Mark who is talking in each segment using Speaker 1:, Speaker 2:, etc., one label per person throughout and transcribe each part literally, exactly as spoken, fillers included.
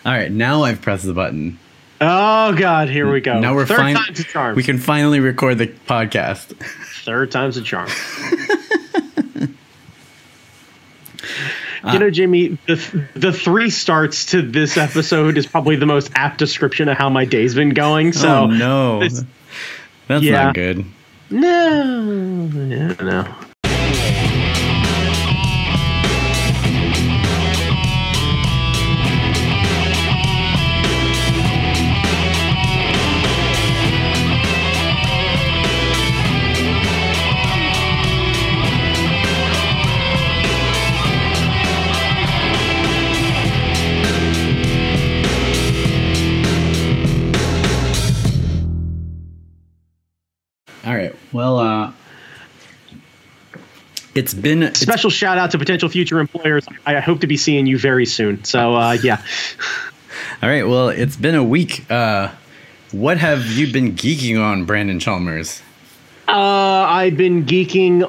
Speaker 1: All right, now I've pressed the button.
Speaker 2: Oh God, here we go.
Speaker 1: Now we're
Speaker 2: Third
Speaker 1: fin-
Speaker 2: time's a charm.
Speaker 1: We can finally record the podcast.
Speaker 2: Third time's a charm.
Speaker 1: Uh,
Speaker 2: you know, Jamie, the the three starts to this episode is probably the most apt description of how my day's been going. So
Speaker 1: oh no, that's
Speaker 2: yeah.
Speaker 1: not good.
Speaker 2: No, yeah, no.
Speaker 1: All right. Well, uh, it's been it's,
Speaker 2: special shout out to potential future employers. I hope to be seeing you very soon. So, uh, yeah.
Speaker 1: All right. Well, it's been a week. Uh, what have you been geeking on, Brandon Chalmers?
Speaker 2: Uh, I've been geeking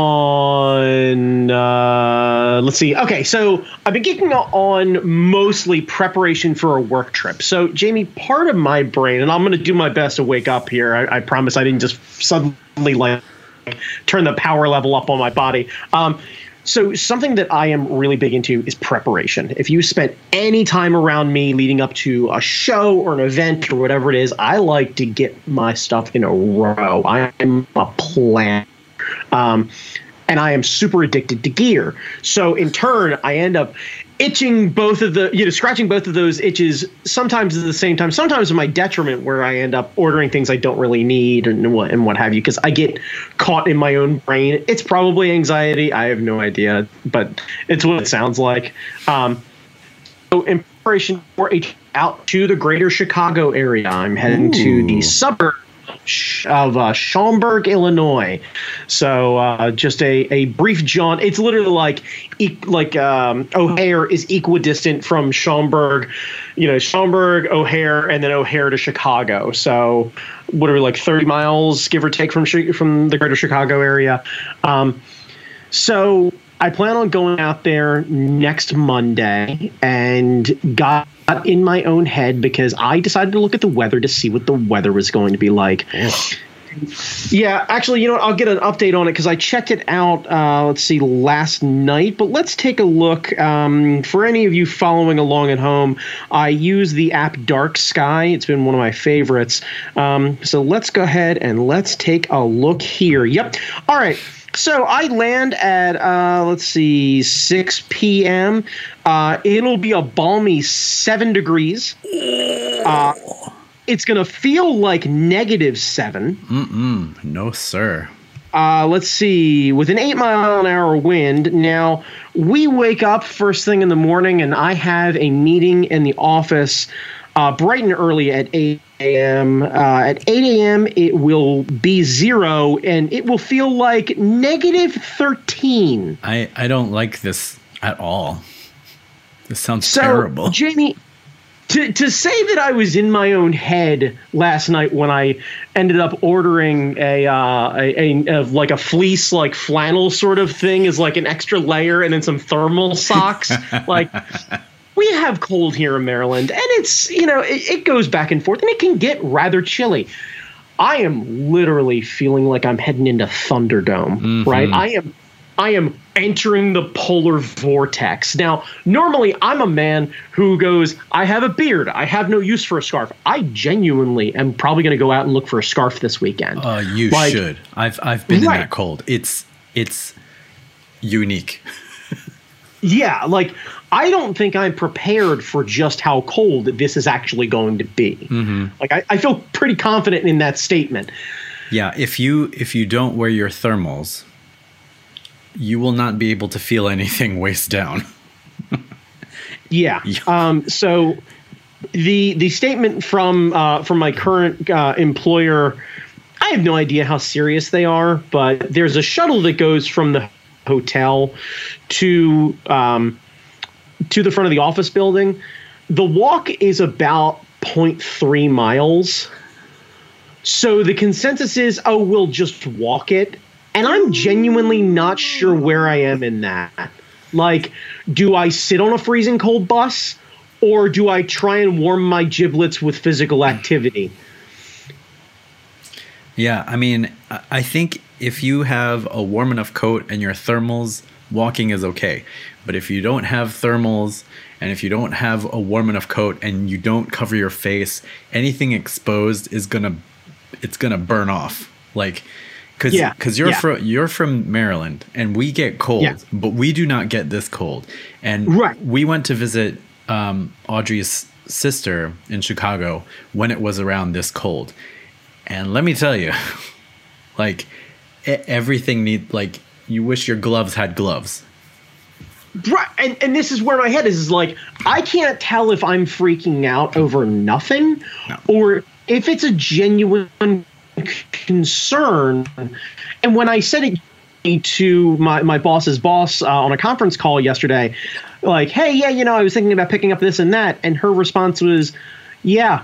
Speaker 2: on, uh, let's see. Okay, so I've been geeking on mostly preparation for a work trip. So, Jamie, part of my brain, and I'm going to do my best to wake up here. I, I promise I didn't just suddenly like turn the power level up on my body. Um, so something that I am really big into is preparation. If you spent any time around me leading up to a show or an event or whatever it is, I like to get my stuff in a row. I'm a planner. Um, and I am super addicted to gear. So in turn, I end up itching both of the, you know, scratching both of those itches sometimes at the same time, sometimes to my detriment, where I end up ordering things I don't really need and what and what have you, because I get caught in my own brain. It's probably anxiety. I have no idea, but it's what it sounds like. Um, so in preparation for a out to the greater Chicago area, I'm heading Ooh. to the suburb of uh, Schaumburg, Illinois. So uh, just a, a brief jaunt. It's literally like e- like um, O'Hare is equidistant from Schaumburg, you know, Schaumburg, O'Hare, and then O'Hare to Chicago. So what are we, like thirty miles, give or take, from from the greater Chicago area. Um, so I plan on going out there next Monday and got in my own head because I decided to look at the weather to see what the weather was going to be like. Yeah, actually, you know what? I'll get an update on it because I checked it out, uh, let's see, last night. But let's take a look. Um, for any of you following along at home, I use the app Dark Sky. It's been one of my favorites. Um, so let's go ahead and let's take a look here. Yep. All right. So I land at, uh, let's see, six p.m. Uh, it'll be a balmy seven degrees. Uh, it's going to feel like negative seven.
Speaker 1: Mm-mm. No, sir.
Speaker 2: Uh, let's see, with an eight mile an hour wind. Now, we wake up first thing in the morning, and I have a meeting in the office uh, bright and early at eight a.m. Uh, at eight a.m. it will be zero, and it will feel like negative thirteen.
Speaker 1: I, I don't like this at all. This sounds
Speaker 2: so,
Speaker 1: terrible.
Speaker 2: Jamie, to to say that I was in my own head last night when I ended up ordering a uh, a, a, a like a fleece, like flannel sort of thing, is like an extra layer, and then some thermal socks, like. We have cold here in Maryland, and it's, you know, it, it goes back and forth, and it can get rather chilly. I am literally feeling like I'm heading into Thunderdome, mm-hmm. right? I am I am entering the polar vortex. Now, normally I'm a man who goes, I have a beard. I have no use for a scarf. I genuinely am probably going to go out and look for a scarf this weekend.
Speaker 1: Uh, you like, should. I've I've been right. in that cold. It's it's unique.
Speaker 2: Yeah, like, I don't think I'm prepared for just how cold this is actually going to be.
Speaker 1: Mm-hmm.
Speaker 2: Like, I, I feel pretty confident in that statement.
Speaker 1: Yeah, if you if you don't wear your thermals, you will not be able to feel anything waist down.
Speaker 2: yeah. Um, so the the statement from uh, from my current uh, employer, I have no idea how serious they are, but there's a shuttle that goes from the hotel to um, to the front of the office building. The walk is about zero point three miles. So the consensus is, oh, we'll just walk it. And I'm genuinely not sure where I am in that. Like, do I sit on a freezing cold bus, or do I try and warm my giblets with physical activity?
Speaker 1: Yeah, I mean, I think if you have a warm enough coat and your thermals, walking is okay. But if you don't have thermals and if you don't have a warm enough coat and you don't cover your face, anything exposed is gonna it's gonna burn off. Like, cause,
Speaker 2: yeah,
Speaker 1: cause you're
Speaker 2: yeah.
Speaker 1: from you're from Maryland and we get cold,
Speaker 2: yeah.
Speaker 1: but we do not get this cold. And
Speaker 2: right.
Speaker 1: we went to visit um, Audrey's sister in Chicago when it was around this cold. And let me tell you, like everything need like you wish your gloves had gloves.
Speaker 2: Right, and and this is where my head is, is like I can't tell if I'm freaking out over nothing
Speaker 1: No.
Speaker 2: or if it's a genuine concern. And when I said it to my, my boss's boss uh, on a conference call yesterday, like, hey, yeah, you know, I was thinking about picking up this and that, and her response was, yeah.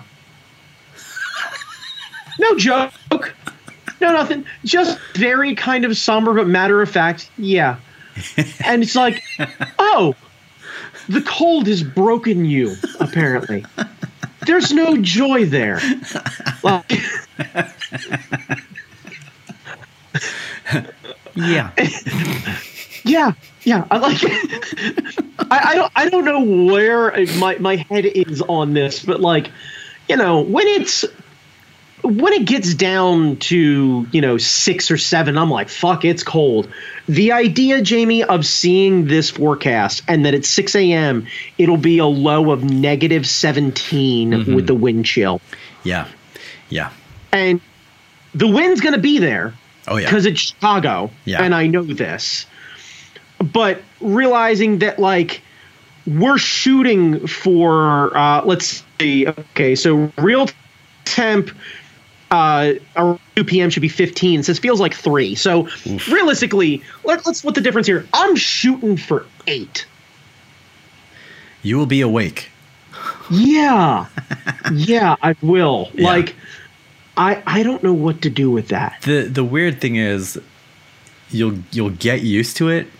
Speaker 2: No joke. No, nothing. Just very kind of somber but matter of fact. Yeah. And it's like, oh, the cold has broken you, apparently. There's no joy there. Like,
Speaker 1: yeah.
Speaker 2: Yeah. Yeah. I like I, I don't I don't know where my, my head is on this, but like, you know, when it's when it gets down to, you know, six or seven, I'm like, fuck, it's cold. The idea, Jamie, of seeing this forecast and that at six a.m. it'll be a low of negative seventeen mm-hmm. with the wind chill.
Speaker 1: Yeah. Yeah.
Speaker 2: And the wind's going to be there.
Speaker 1: Oh, yeah.
Speaker 2: Because it's Chicago.
Speaker 1: Yeah.
Speaker 2: And I know this. But realizing that, like, we're shooting for, uh, let's see, okay, so real temp uh, around two p.m. should be fifteen. So this feels like three. So Oof. realistically, let, let's split the difference here. I'm shooting for eight.
Speaker 1: You will be awake.
Speaker 2: Yeah. yeah, I will.
Speaker 1: Yeah.
Speaker 2: Like, I I don't know what to do with that.
Speaker 1: The the weird thing is you'll you'll get used to it.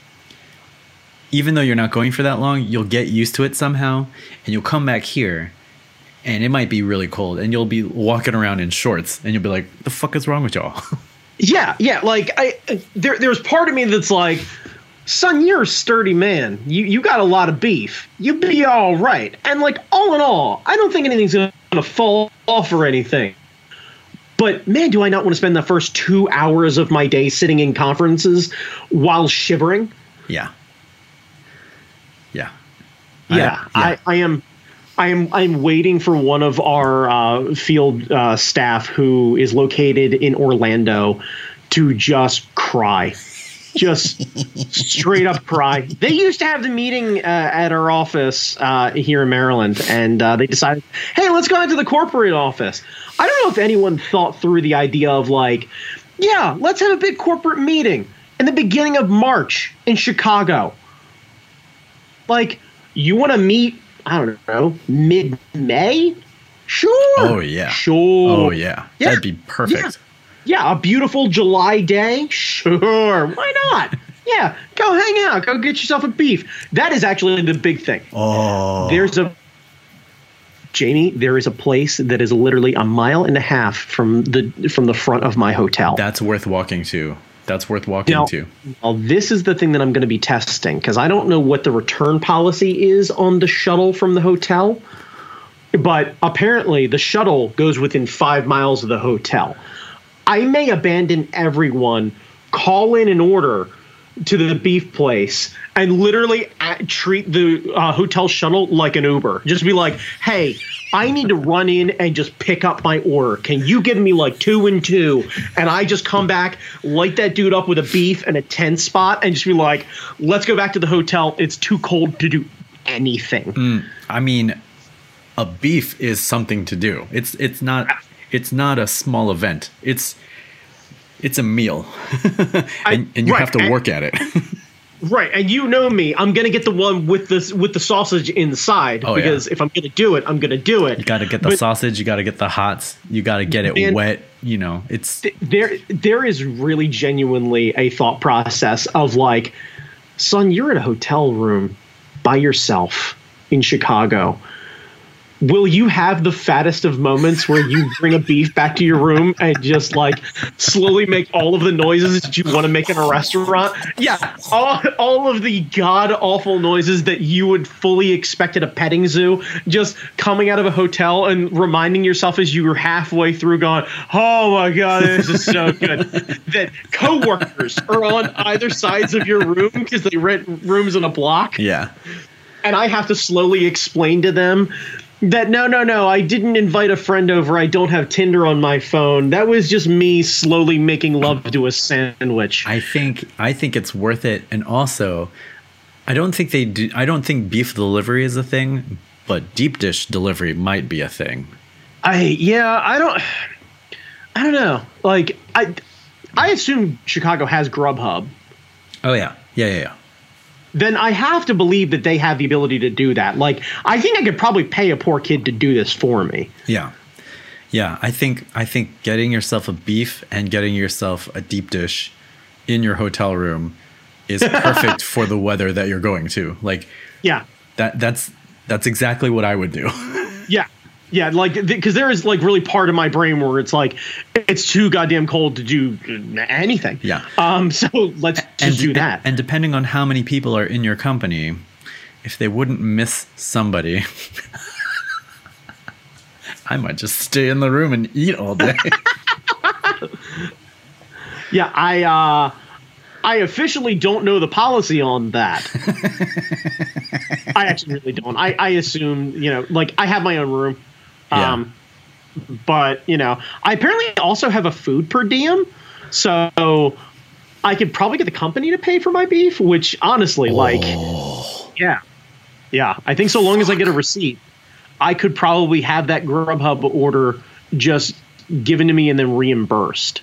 Speaker 1: Even though you're not going for that long, you'll get used to it somehow, and you'll come back here, and it might be really cold, and you'll be walking around in shorts, and you'll be like, "The fuck is wrong with y'all?"
Speaker 2: Yeah, yeah. Like I, there, there's part of me that's like, "Son, you're a sturdy man. You you got a lot of beef. You'll be all right." And like all in all, I don't think anything's gonna fall off or anything. But man, do I not want to spend the first two hours of my day sitting in conferences while shivering?
Speaker 1: Yeah. Yeah.
Speaker 2: Yeah, I, yeah. I, I am. I am. I'm waiting for one of our uh, field uh, staff who is located in Orlando to just cry, just straight up cry. They used to have the meeting uh, at our office uh, here in Maryland, and uh, they decided, hey, let's go into the corporate office. I don't know if anyone thought through the idea of like, yeah, let's have a big corporate meeting in the beginning of March in Chicago. Like, you want to meet, I don't know, mid-May? Sure.
Speaker 1: Oh, yeah.
Speaker 2: Sure.
Speaker 1: Oh, yeah. yeah. That'd be perfect.
Speaker 2: Yeah. yeah, a beautiful July day? Sure. Why not? Yeah, go hang out. Go get yourself a beef. That is actually the big thing.
Speaker 1: Oh.
Speaker 2: There's a, Jamie, there is a place that is literally a mile and a half from the from the front of my hotel.
Speaker 1: That's worth walking to. That's worth walking
Speaker 2: now,
Speaker 1: to.
Speaker 2: Well, this is the thing that I'm going to be testing because I don't know what the return policy is on the shuttle from the hotel. But apparently the shuttle goes within five miles of the hotel. I may abandon everyone, call in an order to the beef place, and literally at, treat the uh, hotel shuttle like an Uber. Just be like, hey, I need to run in and just pick up my order. Can you give me like two and two? And I just come back, light that dude up with a beef and a ten spot, and just be like, let's go back to the hotel. It's too cold to do anything.
Speaker 1: Mm, I mean, a beef is something to do. It's it's not it's not a small event. It's it's a meal, and,
Speaker 2: I,
Speaker 1: and you
Speaker 2: right,
Speaker 1: have to
Speaker 2: and,
Speaker 1: work at it.
Speaker 2: Right, and you know me, I'm gonna get the one with the with the sausage inside
Speaker 1: oh,
Speaker 2: because
Speaker 1: yeah.
Speaker 2: if I'm gonna do it, I'm gonna do it.
Speaker 1: You got to get the but, sausage. You got to get the hots. You got to get it man, wet. You know, it's
Speaker 2: th- there. There is really genuinely a thought process of like, son, you're in a hotel room by yourself. in Chicago, will you have the fattest of moments where you bring a beef back to your room and just like slowly make all of the noises that you want to make in a restaurant? Yeah, all, all of the god awful noises that you would fully expect at a petting zoo, just coming out of a hotel and reminding yourself as you were halfway through going, oh my God, this is so good. That coworkers are on either sides of your room because they rent rooms in a block.
Speaker 1: Yeah.
Speaker 2: And I have to slowly explain to them that no, no, no, I didn't invite a friend over. I don't have Tinder on my phone. That was just me slowly making love to a sandwich.
Speaker 1: I think I think it's worth it, and also, I don't think they do. I don't think beef delivery is a thing, but deep dish delivery might be a thing.
Speaker 2: I yeah, I don't, I don't know. Like I, I assume Chicago has Grubhub.
Speaker 1: Oh yeah, yeah, yeah, yeah.
Speaker 2: Then I have to believe that they have the ability to do that. Like, I think I could probably pay a poor kid to do this for me.
Speaker 1: Yeah. Yeah, I think I think getting yourself a beef and getting yourself a deep dish in your hotel room is perfect for the weather that you're going to. Like,
Speaker 2: yeah.
Speaker 1: That that's that's exactly what I would do.
Speaker 2: Yeah. Yeah, like, because there is, like, really part of my brain where it's like, it's too goddamn cold to do anything.
Speaker 1: Yeah.
Speaker 2: Um. So let's just
Speaker 1: and,
Speaker 2: do that.
Speaker 1: And, and depending on how many people are in your company, if they wouldn't miss somebody, I might just stay in the room and eat all day.
Speaker 2: Yeah, I, uh, I officially don't know the policy on that. I actually really don't. I, I assume, you know, like, I have my own room.
Speaker 1: Yeah.
Speaker 2: Um, but, you know, I apparently also have a food per diem. So I could probably get the company to pay for my beef, which honestly, like,
Speaker 1: Oh.
Speaker 2: yeah. Yeah. I think so long as I get a receipt, I could probably have that Grubhub order just given to me and then reimbursed.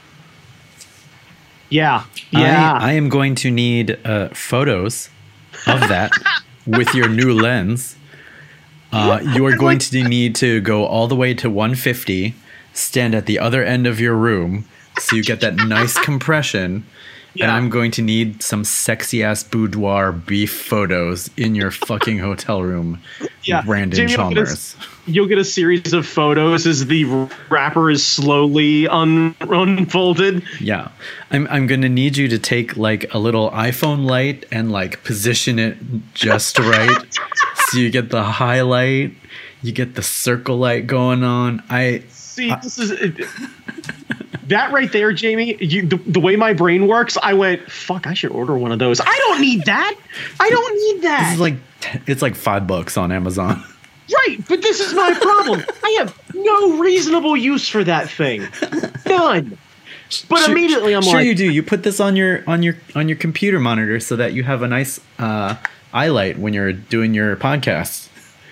Speaker 2: Yeah. Yeah.
Speaker 1: I, I am going to need uh, photos of that with your new lens. Uh, you are going to need to go all the way to one fifty, stand at the other end of your room so you get that nice compression.
Speaker 2: Yeah.
Speaker 1: And I'm going to need some sexy ass boudoir beef photos in your fucking hotel room.
Speaker 2: Yeah.
Speaker 1: Brandon
Speaker 2: Jamie, you'll get a-
Speaker 1: Chalmers.
Speaker 2: You'll get a series of photos as the wrapper is slowly un- unfolded.
Speaker 1: Yeah. I'm I'm going to need you to take like a little iPhone light and like position it just right. So you get the highlight, you get the circle light going on. I
Speaker 2: See, this is that right there, Jamie. You, the, the way my brain works, I went, fuck, I should order one of those. I don't need that. I don't need that.
Speaker 1: This is like it's like five bucks on Amazon.
Speaker 2: Right, but this is my problem. I have no reasonable use for that thing. None. But
Speaker 1: Sure-
Speaker 2: immediately I'm
Speaker 1: sure
Speaker 2: like,
Speaker 1: you do. You put this on your on your on your computer monitor so that you have a nice uh, eye light when you're doing your podcast.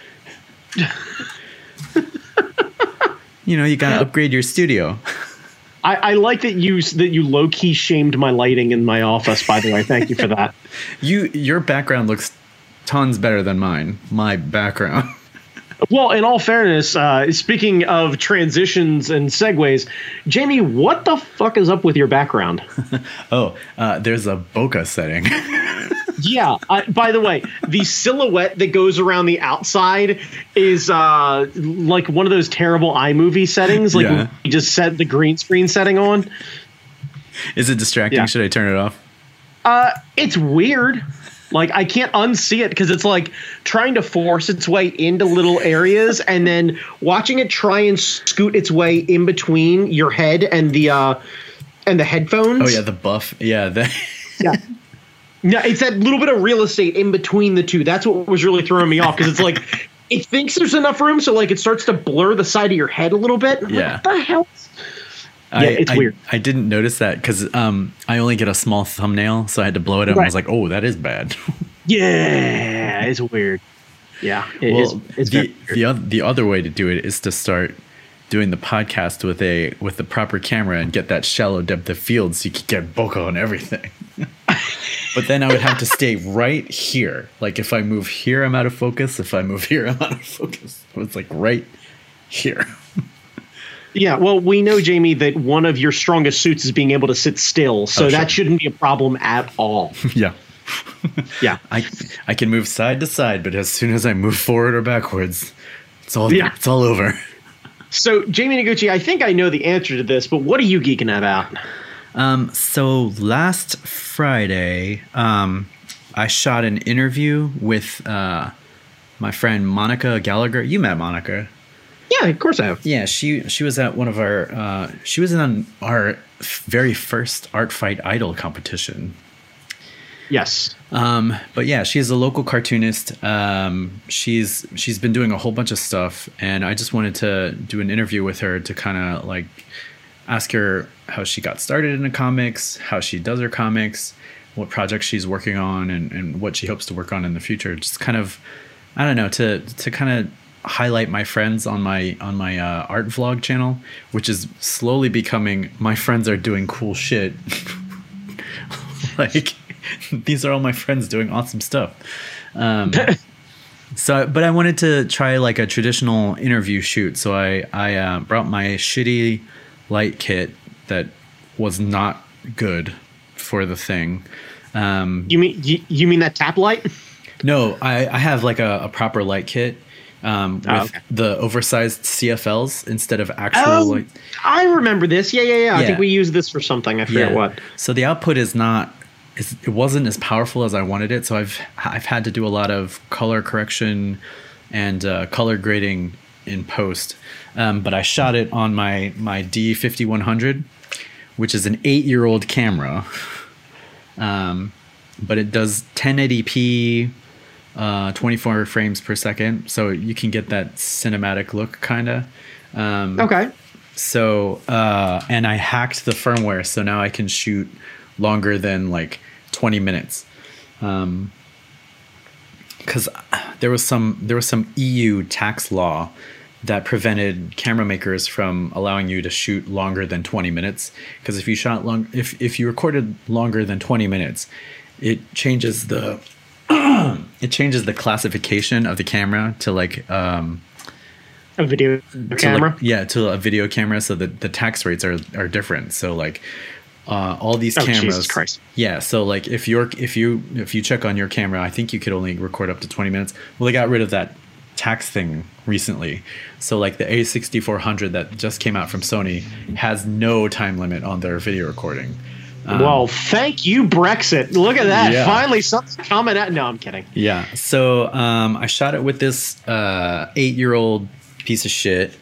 Speaker 1: You know, you gotta upgrade your studio.
Speaker 2: I, I like that you that you low key shamed my lighting in my office. By the way, thank you for that.
Speaker 1: You your background looks tons better than mine. My background.
Speaker 2: Well, in all fairness, uh, speaking of transitions and segues, Jamie, what the fuck is up with your background?
Speaker 1: Oh, uh, there's a bokeh setting.
Speaker 2: Yeah. Uh, by the way, the silhouette that goes around the outside is uh, like one of those terrible iMovie settings. Like
Speaker 1: Yeah.
Speaker 2: you just set the green screen setting on.
Speaker 1: Is it distracting?
Speaker 2: Yeah.
Speaker 1: Should I turn it off?
Speaker 2: Uh, it's weird. Like, I can't unsee it because it's like trying to force its way into little areas and then watching it try and scoot its way in between your head and the uh, and the headphones.
Speaker 1: Oh yeah, the buff. Yeah, the
Speaker 2: Yeah. Yeah, it's that little bit of real estate in between the two. That's what was really throwing me off because it's like it thinks there's enough room, so like it starts to blur the side of your head a little bit. I'm
Speaker 1: Yeah.
Speaker 2: like, what the hell?
Speaker 1: I,
Speaker 2: Yeah, it's
Speaker 1: I,
Speaker 2: weird.
Speaker 1: I didn't notice that because um, I only get a small thumbnail, so I had to blow it up. And I
Speaker 2: Right.
Speaker 1: was like, "Oh, that is bad."
Speaker 2: Yeah, it's weird. Yeah, it is.
Speaker 1: Well,
Speaker 2: It's
Speaker 1: the
Speaker 2: very weird.
Speaker 1: the other the other way to do it is to start doing the podcast with a with the proper camera and get that shallow depth of field, so you could get bokeh on everything. But then I would have to stay right here. Like if I move here, I'm out of focus. If I move here, I'm out of focus. So it's like right here.
Speaker 2: Yeah, well, we know, Jamie, that one of your strongest suits is being able to sit still, so
Speaker 1: Oh,
Speaker 2: that
Speaker 1: sure.
Speaker 2: shouldn't be a problem at all.
Speaker 1: Yeah.
Speaker 2: Yeah.
Speaker 1: I I can move side to side, but as soon as I move forward or backwards, it's all yeah. it's all over.
Speaker 2: So, Jamie Noguchi, I think I know the answer to this, but what are you geeking about?
Speaker 1: Um, so last Friday, um, I shot an interview with uh, my friend Monica Gallagher. You met Monica.
Speaker 2: Yeah, of course I have.
Speaker 1: Yeah, she she was at one of our uh, she was in our very first Art Fight Idol competition.
Speaker 2: Yes.
Speaker 1: Um, but yeah, she's a local cartoonist. Um, she's she's been doing a whole bunch of stuff, and I just wanted to do an interview with her to kind of like ask her how she got started in the comics, how she does her comics, what projects she's working on, and, and what she hopes to work on in the future. Just kind of, I don't know, to to kind of highlight my friends on my on my uh, art vlog channel, which is slowly becoming my friends are doing cool shit. Like, these are all my friends doing awesome stuff. Um, so, but I wanted to try like a traditional interview shoot. So I, I uh, brought my shitty light kit that was not good for the thing. Um,
Speaker 2: you mean you, you mean that tap light?
Speaker 1: No, I, I have like a, a proper light kit. Um, with oh, okay. the oversized C F Ls instead of actual.
Speaker 2: Oh,
Speaker 1: like,
Speaker 2: I remember this. Yeah, yeah, yeah, yeah. I think we used this for something. I forget yeah. what.
Speaker 1: So the output is not. It's, it wasn't as powerful as I wanted it. So I've I've had to do a lot of color correction and uh, color grading in post. Um, but I shot it on my my D fifty-one hundred, which is an eight-year-old camera. Um, but it does ten eighty p. Uh, twenty-four frames per second, so you can get that cinematic look, kind of. Um,
Speaker 2: okay.
Speaker 1: So, uh, and I hacked the firmware, so now I can shoot longer than like twenty minutes. Um, because there was some there was some E U tax law that prevented camera makers from allowing you to shoot longer than twenty minutes. Because if you shot long, if if you recorded longer than twenty minutes, it changes the it changes the classification of the camera to like um,
Speaker 2: a video camera.
Speaker 1: Like, yeah, to a video camera, so that the tax rates are are different. So like uh, all these
Speaker 2: oh,
Speaker 1: cameras.
Speaker 2: Jesus Christ.
Speaker 1: Yeah, so like if you're if you if you check on your camera, I think you could only record up to twenty minutes. Well, they got rid of that tax thing recently. So like the A sixty-four hundred that just came out from Sony has no time limit on their video recording.
Speaker 2: Um, well, thank you, Brexit. Look at that. Yeah. Finally, something's coming out. No, I'm kidding.
Speaker 1: Yeah. So um, I shot it with this uh, eight-year-old piece of shit.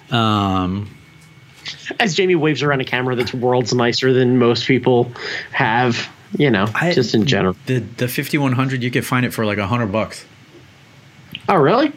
Speaker 1: Um,
Speaker 2: As Jamie waves around a camera that's worlds nicer than most people have, you know, I, just in general.
Speaker 1: The the fifty-one hundred, you could find it for like a hundred bucks.
Speaker 2: Oh, really?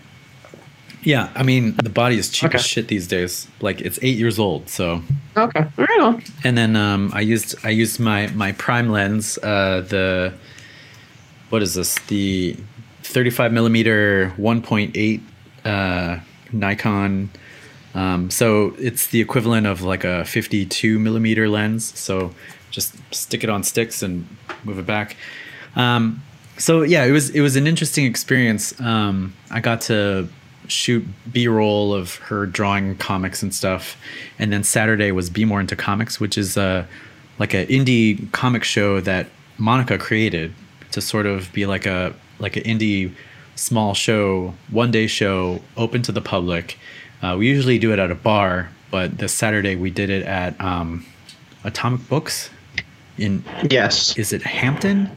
Speaker 1: Yeah, I mean, the body is cheap okay. as shit these days. Like, it's eight years old, so.
Speaker 2: Okay, right on.
Speaker 1: And then um, I used I used my my prime lens, uh, the what is this? The thirty-five millimeter one point eight uh, Nikon. Um, so it's the equivalent of like a fifty-two millimeter lens. So just stick it on sticks and move it back. Um, so yeah, it was it was an interesting experience. Um, I got to shoot B-roll of her drawing comics and stuff, and then Saturday was Be More Into Comics, which is uh like an indie comic show that Monica created to sort of be like a like an indie small show, one day show, open to the public. Uh, we usually do it at a bar, but this Saturday we did it at um, Atomic Books in
Speaker 2: yes,
Speaker 1: is it Hampton?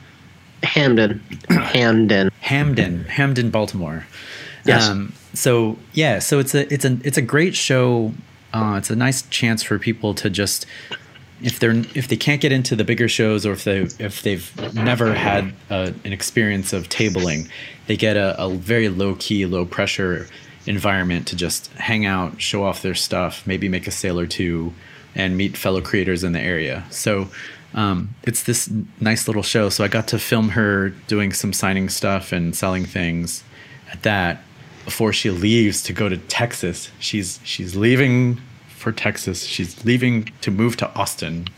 Speaker 2: Hamden, Hamden,
Speaker 1: Hamden, Hamden, Baltimore.
Speaker 2: Yes.
Speaker 1: Um, so yeah, so it's a it's a it's a great show. Uh, it's a nice chance for people to just if they're if they can't get into the bigger shows, or if they if they've never had a, an experience of tabling, they get a, a very low key, low pressure environment to just hang out, show off their stuff, maybe make a sale or two, and meet fellow creators in the area. So um, it's this nice little show. So I got to film her doing some signing stuff and selling things at that before she leaves to go to Texas. She's she's leaving for Texas. She's leaving to move to Austin.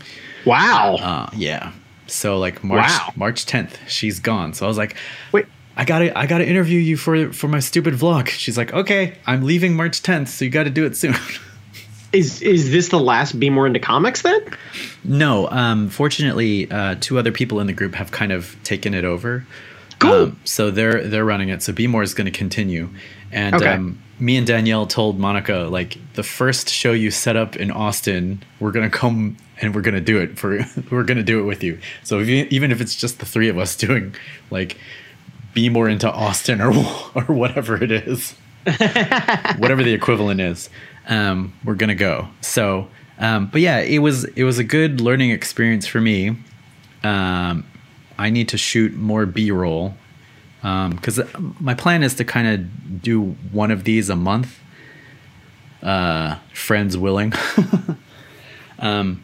Speaker 2: Wow.
Speaker 1: Uh, yeah. So like March
Speaker 2: wow.
Speaker 1: March tenth, she's gone. So I was like,
Speaker 2: wait.
Speaker 1: I gotta I gotta interview you for for my stupid vlog. She's like, okay, I'm leaving March tenth, so you got to do it soon.
Speaker 2: is is this the last Be More Into Comics then?
Speaker 1: No, um, fortunately, uh, two other people in the group have kind of taken it over.
Speaker 2: Cool.
Speaker 1: Um, so they're they're running it. So Be More is going to continue, and
Speaker 2: Okay.
Speaker 1: um, me and Danielle told Monica, like, the first show you set up in Austin, we're gonna come and we're gonna do it for we're gonna do it with you. So if you, even if it's just the three of us doing like Be More Into Austin or or whatever it is, whatever the equivalent is, um, we're gonna go. So, um, but yeah, it was it was a good learning experience for me. Um, I need to shoot more B-roll because um, my plan is to kind of do one of these a month, uh, friends willing. um,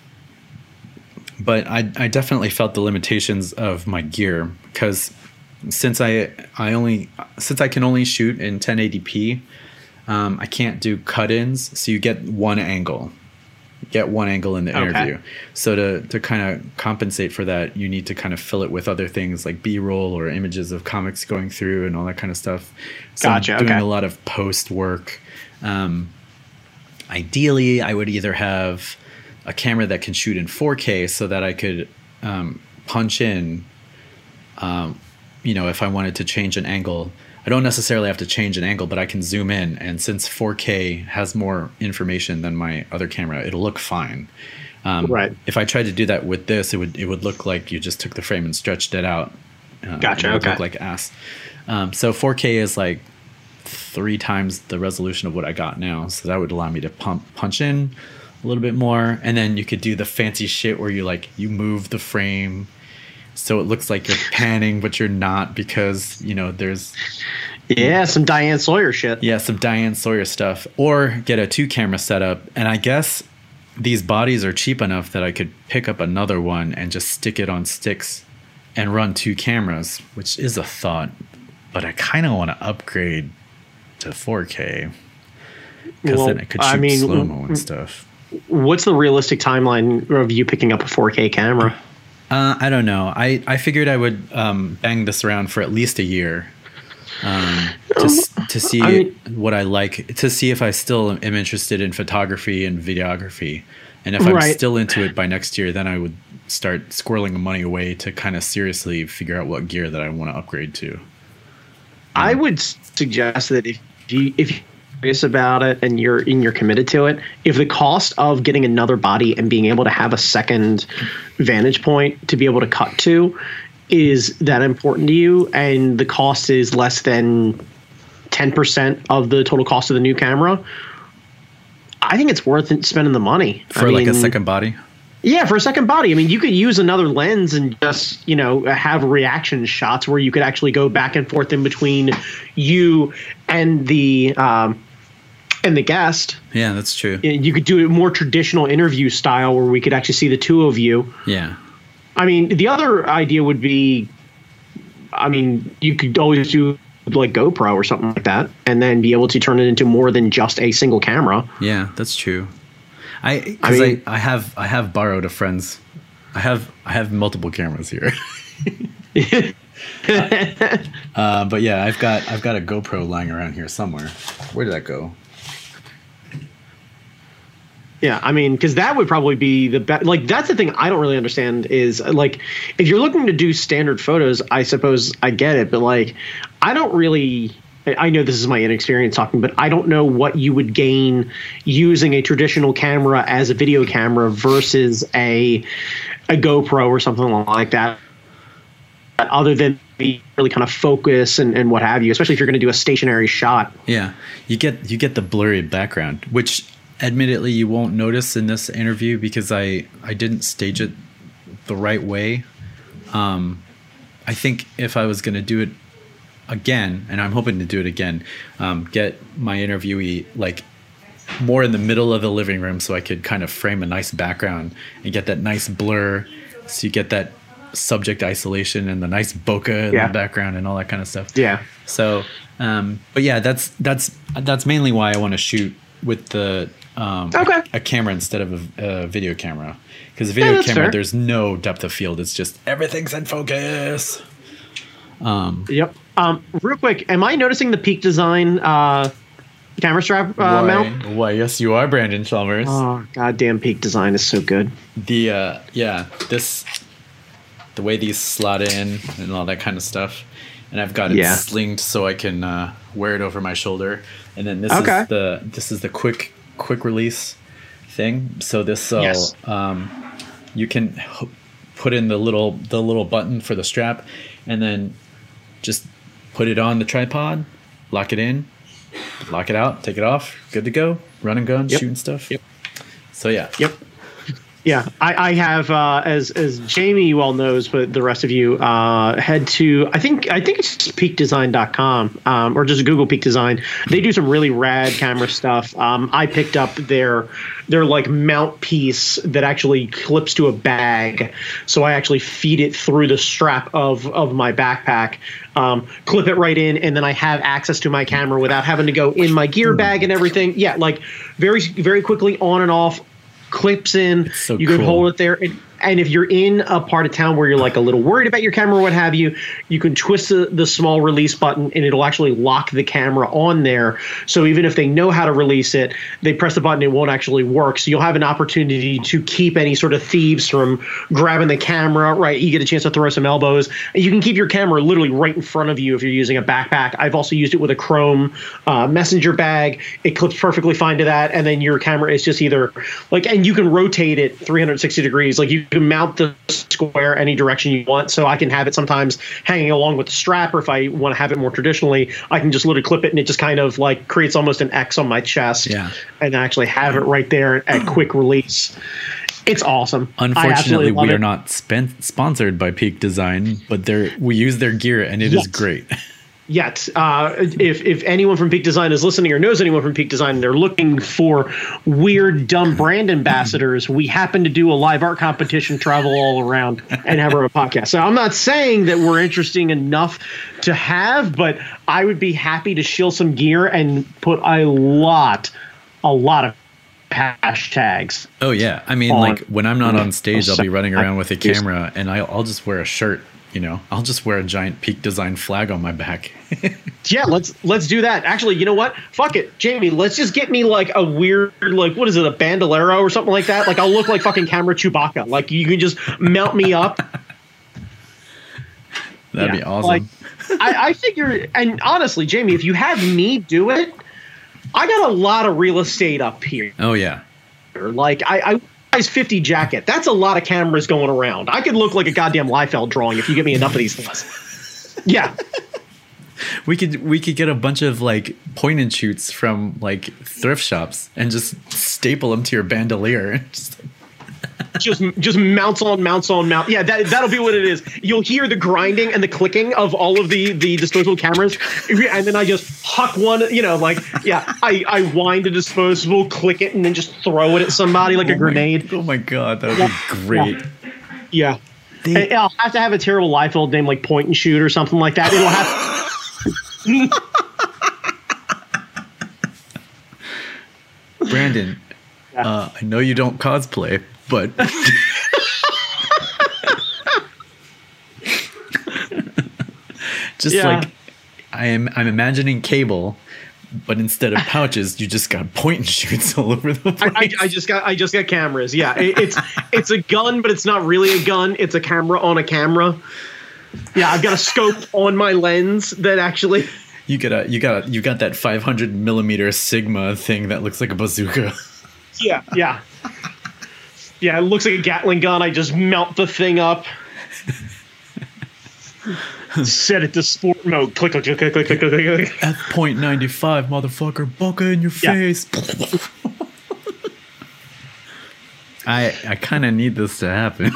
Speaker 1: but I, I definitely felt the limitations of my gear because since I I only since I can only shoot in ten eighty p, um, I can't do cut-ins. So you get one angle. Get one angle in the
Speaker 2: Okay.
Speaker 1: interview. So to, to kind of compensate for that, you need to kind of fill it with other things like B-roll or images of comics going through and all that kind of stuff. So
Speaker 2: Gotcha,
Speaker 1: I'm doing
Speaker 2: okay.
Speaker 1: a lot of post work. Um, ideally, I would either have a camera that can shoot in four K so that I could um, punch in, um, you know, if I wanted to change an angle. I don't necessarily have to change an angle, but I can zoom in. And since four K has more information than my other camera, it'll look fine. Um,
Speaker 2: Right.
Speaker 1: If I tried to do that with this, it would it would look like you just took the frame and stretched it out. Uh,
Speaker 2: Gotcha,
Speaker 1: It would
Speaker 2: okay.
Speaker 1: look like ass. Um, so four K is like three times the resolution of what I got now. So that would allow me to pump punch in a little bit more. And then you could do the fancy shit where you like you move the frame so it looks like you're panning, but you're not because, you know, there's
Speaker 2: Yeah, some Diane Sawyer shit.
Speaker 1: yeah, some Diane Sawyer stuff. Or get a two camera setup. And I guess these bodies are cheap enough that I could pick up another one and just stick it on sticks and run two cameras, which is a thought. But I kind of want to upgrade to four K because
Speaker 2: Well,
Speaker 1: then it could
Speaker 2: I
Speaker 1: shoot
Speaker 2: mean,
Speaker 1: slow mo and stuff.
Speaker 2: What's the realistic timeline of you picking up a four K camera?
Speaker 1: Uh, I don't know. I, I figured I would um, bang this around for at least a year um, to s- to see
Speaker 2: I mean-
Speaker 1: what I like, to see if I still am interested in photography and videography. And if I'm
Speaker 2: Right.
Speaker 1: still into it by next year, then I would start squirreling money away to kind of seriously figure out what gear that I want to upgrade to.
Speaker 2: I would suggest that if you if you're curious about it and you're and you're committed to it, if the cost of getting another body and being able to have a second vantage point to be able to cut to is that important to you, and the cost is less than ten percent of the total cost of the new camera, I think it's worth it spending the money
Speaker 1: For
Speaker 2: I
Speaker 1: like a
Speaker 2: mean,
Speaker 1: second body?
Speaker 2: Yeah, for a second body. I mean, you could use another lens and just, you know, have reaction shots where you could actually go back and forth in between you and the um, and the guest.
Speaker 1: Yeah, that's true.
Speaker 2: And you could do it more traditional interview style where we could actually see the two of you.
Speaker 1: Yeah.
Speaker 2: I mean, the other idea would be, I mean, you could always do like GoPro or something like that, and then be able to turn it into more than just a single camera.
Speaker 1: Yeah, that's true. I
Speaker 2: I
Speaker 1: because I,
Speaker 2: mean-
Speaker 1: I, have I have borrowed a friend's. I have I have multiple cameras here. uh, but yeah, I've got I've got a GoPro lying around here somewhere. Where did that go?
Speaker 2: Yeah, I mean, because that would probably be the best. Like, that's the thing I don't really understand is, like, if you're looking to do standard photos, I suppose I get it. But, like, I don't really – I know this is my inexperience talking, but I don't know what you would gain using a traditional camera as a video camera versus a a GoPro or something like that, other than the really kind of focus and, and what have you, especially if you're going to do a stationary shot.
Speaker 1: Yeah, you get you get the blurry background, which admittedly you won't notice in this interview because I I didn't stage it the right way. Um, I think if I was going to do it again, and I'm hoping to do it again, um, get my interviewee like more in the middle of the living room so I could kind of frame a nice background and get that nice blur, so you get that subject isolation and the nice bokeh in
Speaker 2: Yeah.
Speaker 1: the background and all that kind of stuff.
Speaker 2: Yeah.
Speaker 1: So, um, but yeah, that's that's that's mainly why I want to shoot with the um,
Speaker 2: Okay.
Speaker 1: a, a camera instead of a, a video camera, because a video
Speaker 2: that's
Speaker 1: camera
Speaker 2: fair.
Speaker 1: there's no depth of field. It's just everything's in focus.
Speaker 2: Yep. Um, real quick, am I noticing the peak design uh, camera strap uh,
Speaker 1: Why,
Speaker 2: mount.
Speaker 1: why, yes, you are Brandon Chalmers.
Speaker 2: Oh, goddamn Peak Design is so good.
Speaker 1: The uh, yeah, this the way these slot in and all that kind of stuff, and I've got it
Speaker 2: Yeah.
Speaker 1: slinged so I can uh, wear it over my shoulder. And then this
Speaker 2: Okay.
Speaker 1: is the this is the quick quick release thing. So this will
Speaker 2: Yes.
Speaker 1: um, you can h- put in the little the little button for the strap, and then just put it on the tripod, lock it in, lock it out, take it off, good to go, run and gun,
Speaker 2: Yep.
Speaker 1: shooting stuff.
Speaker 2: Yep.
Speaker 1: So yeah.
Speaker 2: Yep. Yeah, I, I have uh, as as Jamie well knows, but the rest of you uh, head to I think I think it's peak design dot com um, or just Google Peak Design. They do some really rad camera stuff. Um, I picked up their their like mount piece that actually clips to a bag, so I actually feed it through the strap of of my backpack, um, clip it right in, and then I have access to my camera without having to go in my gear bag and everything. Yeah, like very very quickly on and off. Clips in,
Speaker 1: so
Speaker 2: you can
Speaker 1: cool.
Speaker 2: hold it there. And, and if you're in a part of town where you're like a little worried about your camera or what have you, you can twist the, the small release button and it'll actually lock the camera on there. So even if they know how to release it, they press the button, it won't actually work. So you'll have an opportunity to keep any sort of thieves from grabbing the camera, right? You get a chance to throw some elbows. And you can keep your camera literally right in front of you if you're using a backpack. I've also used it with a Chrome uh, messenger bag. It clips perfectly fine to that. And then your camera is just either like, and you can rotate it three hundred sixty degrees. Like you can mount the square any direction you want. So I can have it sometimes hanging along with the strap, or if I want to have it more traditionally, I can just literally clip it and it just kind of like creates almost an X on my chest.
Speaker 1: Yeah.
Speaker 2: And actually have it right there at quick release. It's awesome. I
Speaker 1: Unfortunately,
Speaker 2: absolutely love
Speaker 1: we are
Speaker 2: it.
Speaker 1: not spent, sponsored by Peak Design, but they're, we use their gear and it is
Speaker 2: Yes.
Speaker 1: great.
Speaker 2: Yet, uh, if if anyone from Peak Design is listening or knows anyone from Peak Design and they're looking for weird, dumb brand ambassadors, we happen to do a live art competition, travel all around, and have our own podcast. So I'm not saying that we're interesting enough to have, but I would be happy to shill some gear and put a lot, a lot of hashtags.
Speaker 1: Oh yeah, I mean,
Speaker 2: On-
Speaker 1: like when I'm not on stage, I'll be running around with a
Speaker 2: Yes.
Speaker 1: camera, and I'll, I'll just wear a shirt. You know, I'll just wear a giant Peak Design flag on my back.
Speaker 2: Yeah, let's let's do that. Actually, you know what? Fuck it, Jamie. Let's just get me like a weird, like what is it, a bandolero or something like that? Like I'll look like fucking camera Chewbacca. Like you can just mount me up.
Speaker 1: That'd
Speaker 2: Yeah,
Speaker 1: be awesome.
Speaker 2: Like, I, I figure, and honestly, Jamie, if you have me do it, I got a lot of real estate up here.
Speaker 1: oh yeah,
Speaker 2: Like I. I size fifty jacket. That's a lot of cameras going around. I could look like a goddamn Liefeld drawing if you give me enough of these things. Yeah.
Speaker 1: we could we could get a bunch of like point and shoots from like thrift shops and just staple them to your bandolier. Just like,
Speaker 2: just just mounts on mounts on mount. Yeah, that that'll be what it is. You'll hear the grinding and the clicking of all of the the disposable cameras, and then I just huck one. You know, like yeah, I I wind a disposable, click it, and then just throw it at somebody like a
Speaker 1: oh my-
Speaker 2: grenade.
Speaker 1: oh my god, that would
Speaker 2: Yeah.
Speaker 1: be great.
Speaker 2: Yeah,
Speaker 1: They-
Speaker 2: And I'll have to have a terrible Liefeld name like Point and Shoot or something like that. It'll have.
Speaker 1: Brandon,
Speaker 2: Yeah.
Speaker 1: uh, I know you don't cosplay, but just
Speaker 2: Yeah.
Speaker 1: like I am, I'm imagining Cable, but instead of pouches, you just got point and shoots all over the
Speaker 2: I,
Speaker 1: place.
Speaker 2: I, I just got I just got cameras. Yeah, it, it's it's a gun, but it's not really a gun. It's a camera on a camera. Yeah, I've got a scope on my lens that actually.
Speaker 1: You got a, you got a, you got that five hundred millimeter Sigma thing that looks like a bazooka.
Speaker 2: Yeah, yeah, yeah. It looks like a Gatling gun. I just mount the thing up, set it to sport mode. Click, click, click, click, click, click, click, click.
Speaker 1: F point ninety five, motherfucker, bunker in your
Speaker 2: Yeah.
Speaker 1: face. I I kind of need this to happen.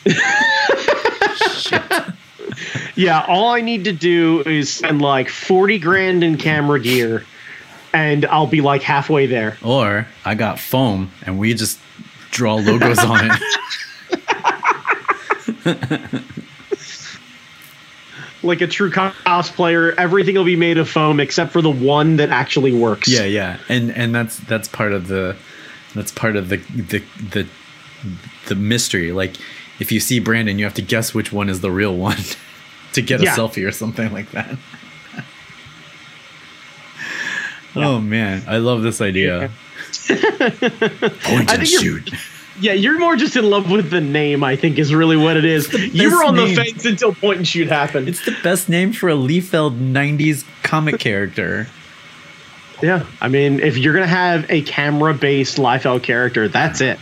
Speaker 2: Yeah, all I need to do is spend like forty grand in camera gear, and I'll be like halfway there.
Speaker 1: Or I got foam and we just draw logos on it.
Speaker 2: Like a true cosplayer, everything will be made of foam except for the one that actually works.
Speaker 1: Yeah, yeah, and and that's that's part of the that's part of the the the the mystery. Like if you see Brandon, you have to guess which one is the real one to get a
Speaker 2: Yeah.
Speaker 1: selfie or something like that. Oh man, I love this idea. Point and shoot.
Speaker 2: Yeah, you're more just in love with the name, I think, is really what it is. You were on name. the fence until point and shoot happened.
Speaker 1: It's the best name for a Liefeld nineties comic character.
Speaker 2: Yeah, I mean, if you're going to have a camera-based Liefeld character, that's it.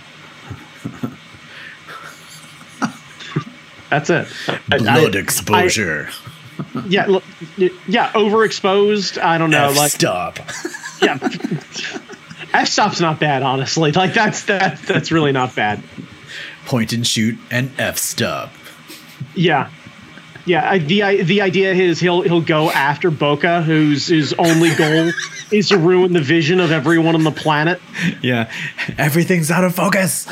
Speaker 2: That's it.
Speaker 1: Blood I, exposure.
Speaker 2: I, yeah, look, yeah, overexposed. I don't know.
Speaker 1: F
Speaker 2: like
Speaker 1: stop.
Speaker 2: Yeah. F-stop's not bad, honestly. Like that's that that's really not bad.
Speaker 1: Point and shoot and F-stop.
Speaker 2: Yeah, yeah. I, the the idea is he'll he'll go after Boca, whose his only goal is to ruin the vision of everyone on the planet.
Speaker 1: Yeah, everything's out of focus.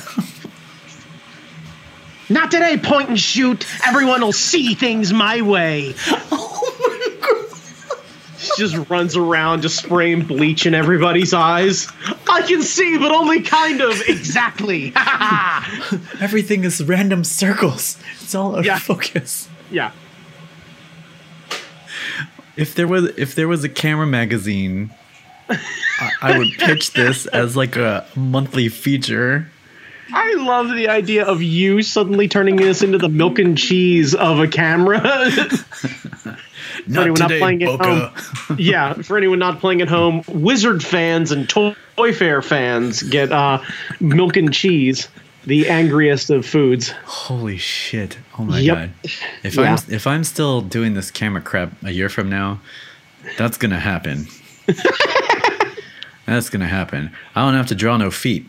Speaker 2: Not today. Point and shoot. Everyone will see things my way. Just runs around just spraying bleach in everybody's eyes. I can see, but only kind of. Exactly.
Speaker 1: Everything is random circles. It's all out
Speaker 2: yeah.
Speaker 1: of focus.
Speaker 2: Yeah.
Speaker 1: If there was if there was a camera magazine, I, I would pitch this as like a monthly feature.
Speaker 2: I love the idea of you suddenly turning this into the milk and cheese of a camera.
Speaker 1: Not
Speaker 2: anyone
Speaker 1: today,
Speaker 2: not playing at
Speaker 1: Boca.
Speaker 2: home, yeah, for anyone not playing at home, Wizard fans and Toy Fair fans get uh, milk and cheese, the angriest of foods.
Speaker 1: Holy shit! Oh my
Speaker 2: yep.
Speaker 1: god! If
Speaker 2: yeah.
Speaker 1: I'm if I'm still doing this camera crap a year from now, that's gonna happen. That's gonna happen. I don't have to draw no feet.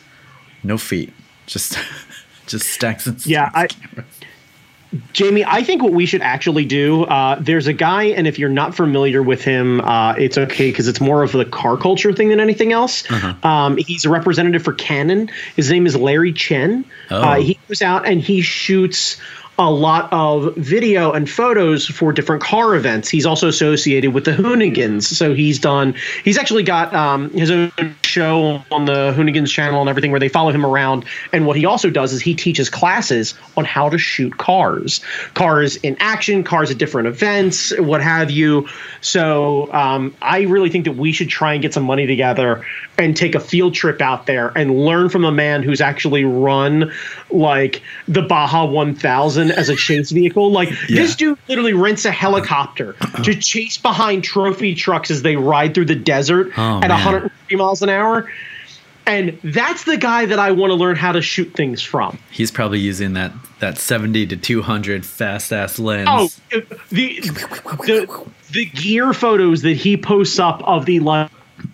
Speaker 1: No feet. Just just stacks and stacks
Speaker 2: yeah, I.
Speaker 1: cameras.
Speaker 2: Jamie, I think what we should actually do, uh, there's a guy, and if you're not familiar with him, uh, it's okay because it's more of the car culture thing than anything else. Uh-huh. Um, he's a representative for Canon. His name is Larry Chen.
Speaker 1: Oh.
Speaker 2: Uh, he goes out and he shoots a lot of video and photos for different car events. He's also associated with the Hoonigans. So he's done, he's actually got um, his own show on the Hoonigans channel and everything where they follow him around. And what he also does is he teaches classes on how to shoot cars, cars in action, cars at different events, what have you. So um, I really think that we should try and get some money together and take a field trip out there and learn from a man who's actually run like the Baja one thousand as a chase vehicle. Like yeah. This dude literally rents a helicopter to chase behind trophy trucks as they ride through the desert
Speaker 1: oh,
Speaker 2: at
Speaker 1: man.
Speaker 2: one hundred fifty miles an hour. And that's the guy that I want to learn how to shoot things from.
Speaker 1: He's probably using that that seventy to two hundred fast ass lens.
Speaker 2: Oh, the the, the gear photos that he posts up of the like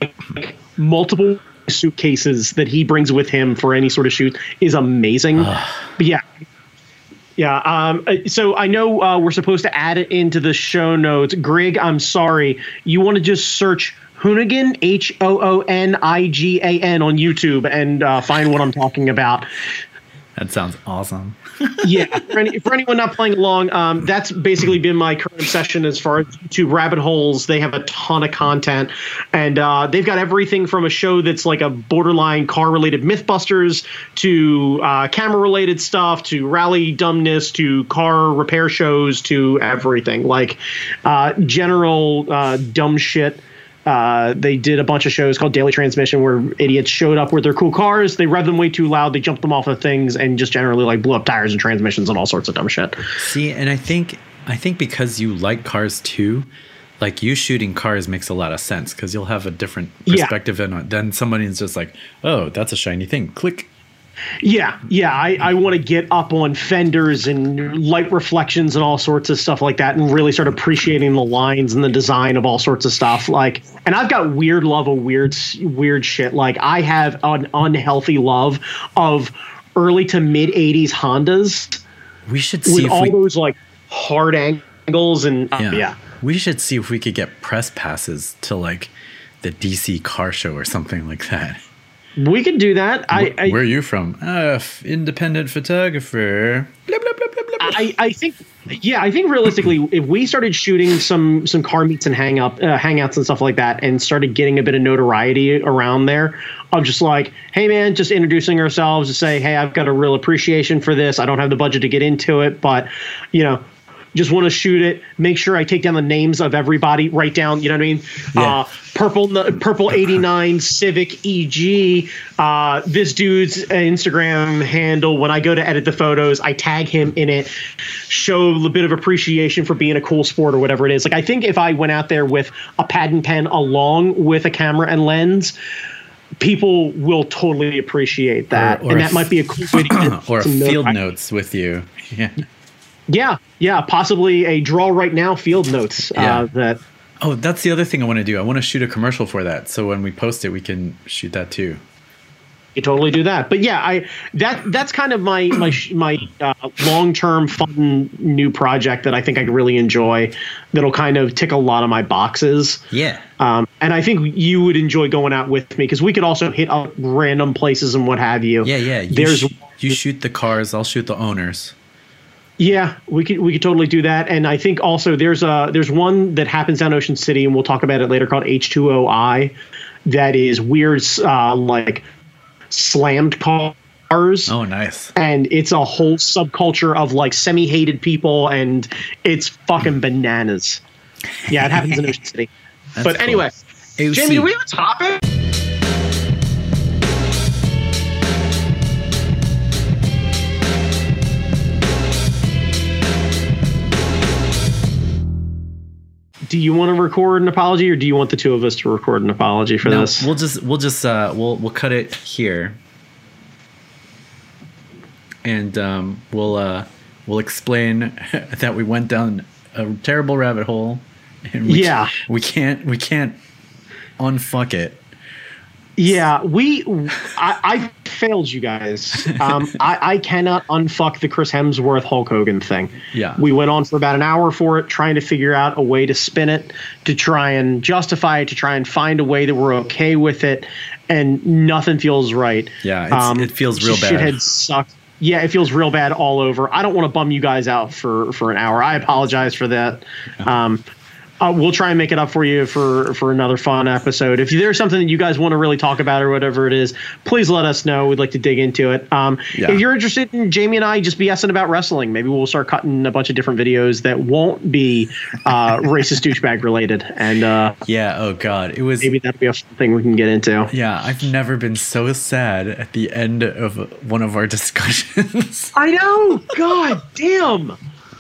Speaker 2: multiple suitcases that he brings with him for any sort of shoot is amazing. But yeah. Yeah. Um, so I know uh, we're supposed to add it into the show notes. Greg, I'm sorry. You want to just search Hoonigan, H O O N I G A N on YouTube and uh, find what I'm talking about.
Speaker 1: That sounds awesome.
Speaker 2: Yeah. For, any, for anyone not playing along, um, that's basically been my current obsession as far as YouTube rabbit holes. They have a ton of content, and uh, they've got everything from a show that's like a borderline car-related Mythbusters to uh, camera-related stuff to rally dumbness to car repair shows to everything. Like uh, general uh, dumb shit. Uh, they did a bunch of shows called Daily Transmission where idiots showed up with their cool cars. They revved them way too loud. They jumped them off of things and just generally like blew up tires and transmissions and all sorts of dumb shit.
Speaker 1: See, and I think I think because you like cars too, like you shooting cars makes a lot of sense because you'll have a different perspective yeah. in it. Then somebody is just like, oh, that's a shiny thing. Click.
Speaker 2: Yeah, yeah. I, I want to get up on fenders and light reflections and all sorts of stuff like that and really start appreciating the lines and the design of all sorts of stuff. Like, and I've got weird love of weird, weird shit. Like I have an unhealthy love of early to mid eighties Hondas.
Speaker 1: We should see
Speaker 2: with
Speaker 1: if
Speaker 2: all
Speaker 1: we,
Speaker 2: those like hard angles and uh,
Speaker 1: yeah.
Speaker 2: yeah.
Speaker 1: We should see if we could get press passes to like the D C car show or something like that.
Speaker 2: We could do that. I, I
Speaker 1: Where are you from? Uh, f- independent photographer. Blah, blah, blah, blah, blah.
Speaker 2: I, I think, yeah, I think realistically, if we started shooting some some car meets and hang up, uh, hangouts and stuff like that, and started getting a bit of notoriety around there, I'm just like, hey man, just introducing ourselves to say, hey, I've got a real appreciation for this. I don't have the budget to get into it, but you know, just want to shoot it, make sure I take down the names of everybody, write down, you know what I mean?
Speaker 1: Yeah.
Speaker 2: Uh, purple purple eighty-nine Civic E G. Uh, this dude's Instagram handle, when I go to edit the photos, I tag him in it, show a little bit of appreciation for being a cool sport or whatever it is. Like, I think if I went out there with a pad and pen along with a camera and lens, people will totally appreciate that.
Speaker 1: Or, or
Speaker 2: and that might be a cool way to get
Speaker 1: or
Speaker 2: some
Speaker 1: field
Speaker 2: note-
Speaker 1: notes with you. Yeah.
Speaker 2: Yeah, yeah, possibly a draw right now field notes.
Speaker 1: Yeah.
Speaker 2: Uh, that
Speaker 1: Oh, that's the other thing I want to do. I want to shoot a commercial for that. So when we post it, we can shoot that too.
Speaker 2: you totally do that. But yeah, I that that's kind of my my my uh, long term fun new project that I think I could really enjoy. That'll kind of tick a lot of my boxes.
Speaker 1: Yeah.
Speaker 2: Um, and I think you would enjoy going out with me because we could also hit up random places and what have you.
Speaker 1: Yeah, yeah. You
Speaker 2: There's
Speaker 1: sh- you shoot the cars. I'll shoot the owners.
Speaker 2: Yeah, we could we could totally do that, and I think also there's a there's one that happens down Ocean City, and we'll talk about it later, called H two O I, that is weird, uh, like slammed cars.
Speaker 1: Oh, nice.
Speaker 2: And it's a whole subculture of like semi-hated people, and it's fucking bananas. Yeah, it happens in Ocean City.
Speaker 1: That's
Speaker 2: But
Speaker 1: cool.
Speaker 2: anyway,
Speaker 1: A O C.
Speaker 2: Jamie, do we have a topic? Do you want to record an apology, or do you want the two of us to record an apology for
Speaker 1: No,
Speaker 2: this?
Speaker 1: we'll just we'll just uh, we'll we'll cut it here, and um, we'll uh, we'll explain that we went down a terrible rabbit hole, and we
Speaker 2: Yeah.
Speaker 1: we can't we can't unfuck it.
Speaker 2: Yeah, we. I, I failed you guys. Um, I, I cannot unfuck the Chris Hemsworth Hulk Hogan thing.
Speaker 1: Yeah.
Speaker 2: We went on for about an hour for it, trying to figure out a way to spin it, to try and justify it, to try and find a way that we're okay with it, and nothing feels right.
Speaker 1: Yeah, it's, it feels real bad.
Speaker 2: Shithead sucks. Yeah, it feels real bad all over. I don't want to bum you guys out for, for an hour. I apologize for that. Um, Uh, we'll try and make it up for you for, for another fun episode. If there's something that you guys want to really talk about or whatever it is, please let us know. We'd like to dig into it. Um,
Speaker 1: Yeah.
Speaker 2: If you're interested in Jamie and I just BSing about wrestling, maybe we'll start cutting a bunch of different videos that won't be uh, racist douchebag related. And uh,
Speaker 1: Yeah. Oh God, it was.
Speaker 2: maybe that'd be a fun thing we can get into.
Speaker 1: Yeah, I've never been so sad at the end of one of our discussions.
Speaker 2: I know. God damn.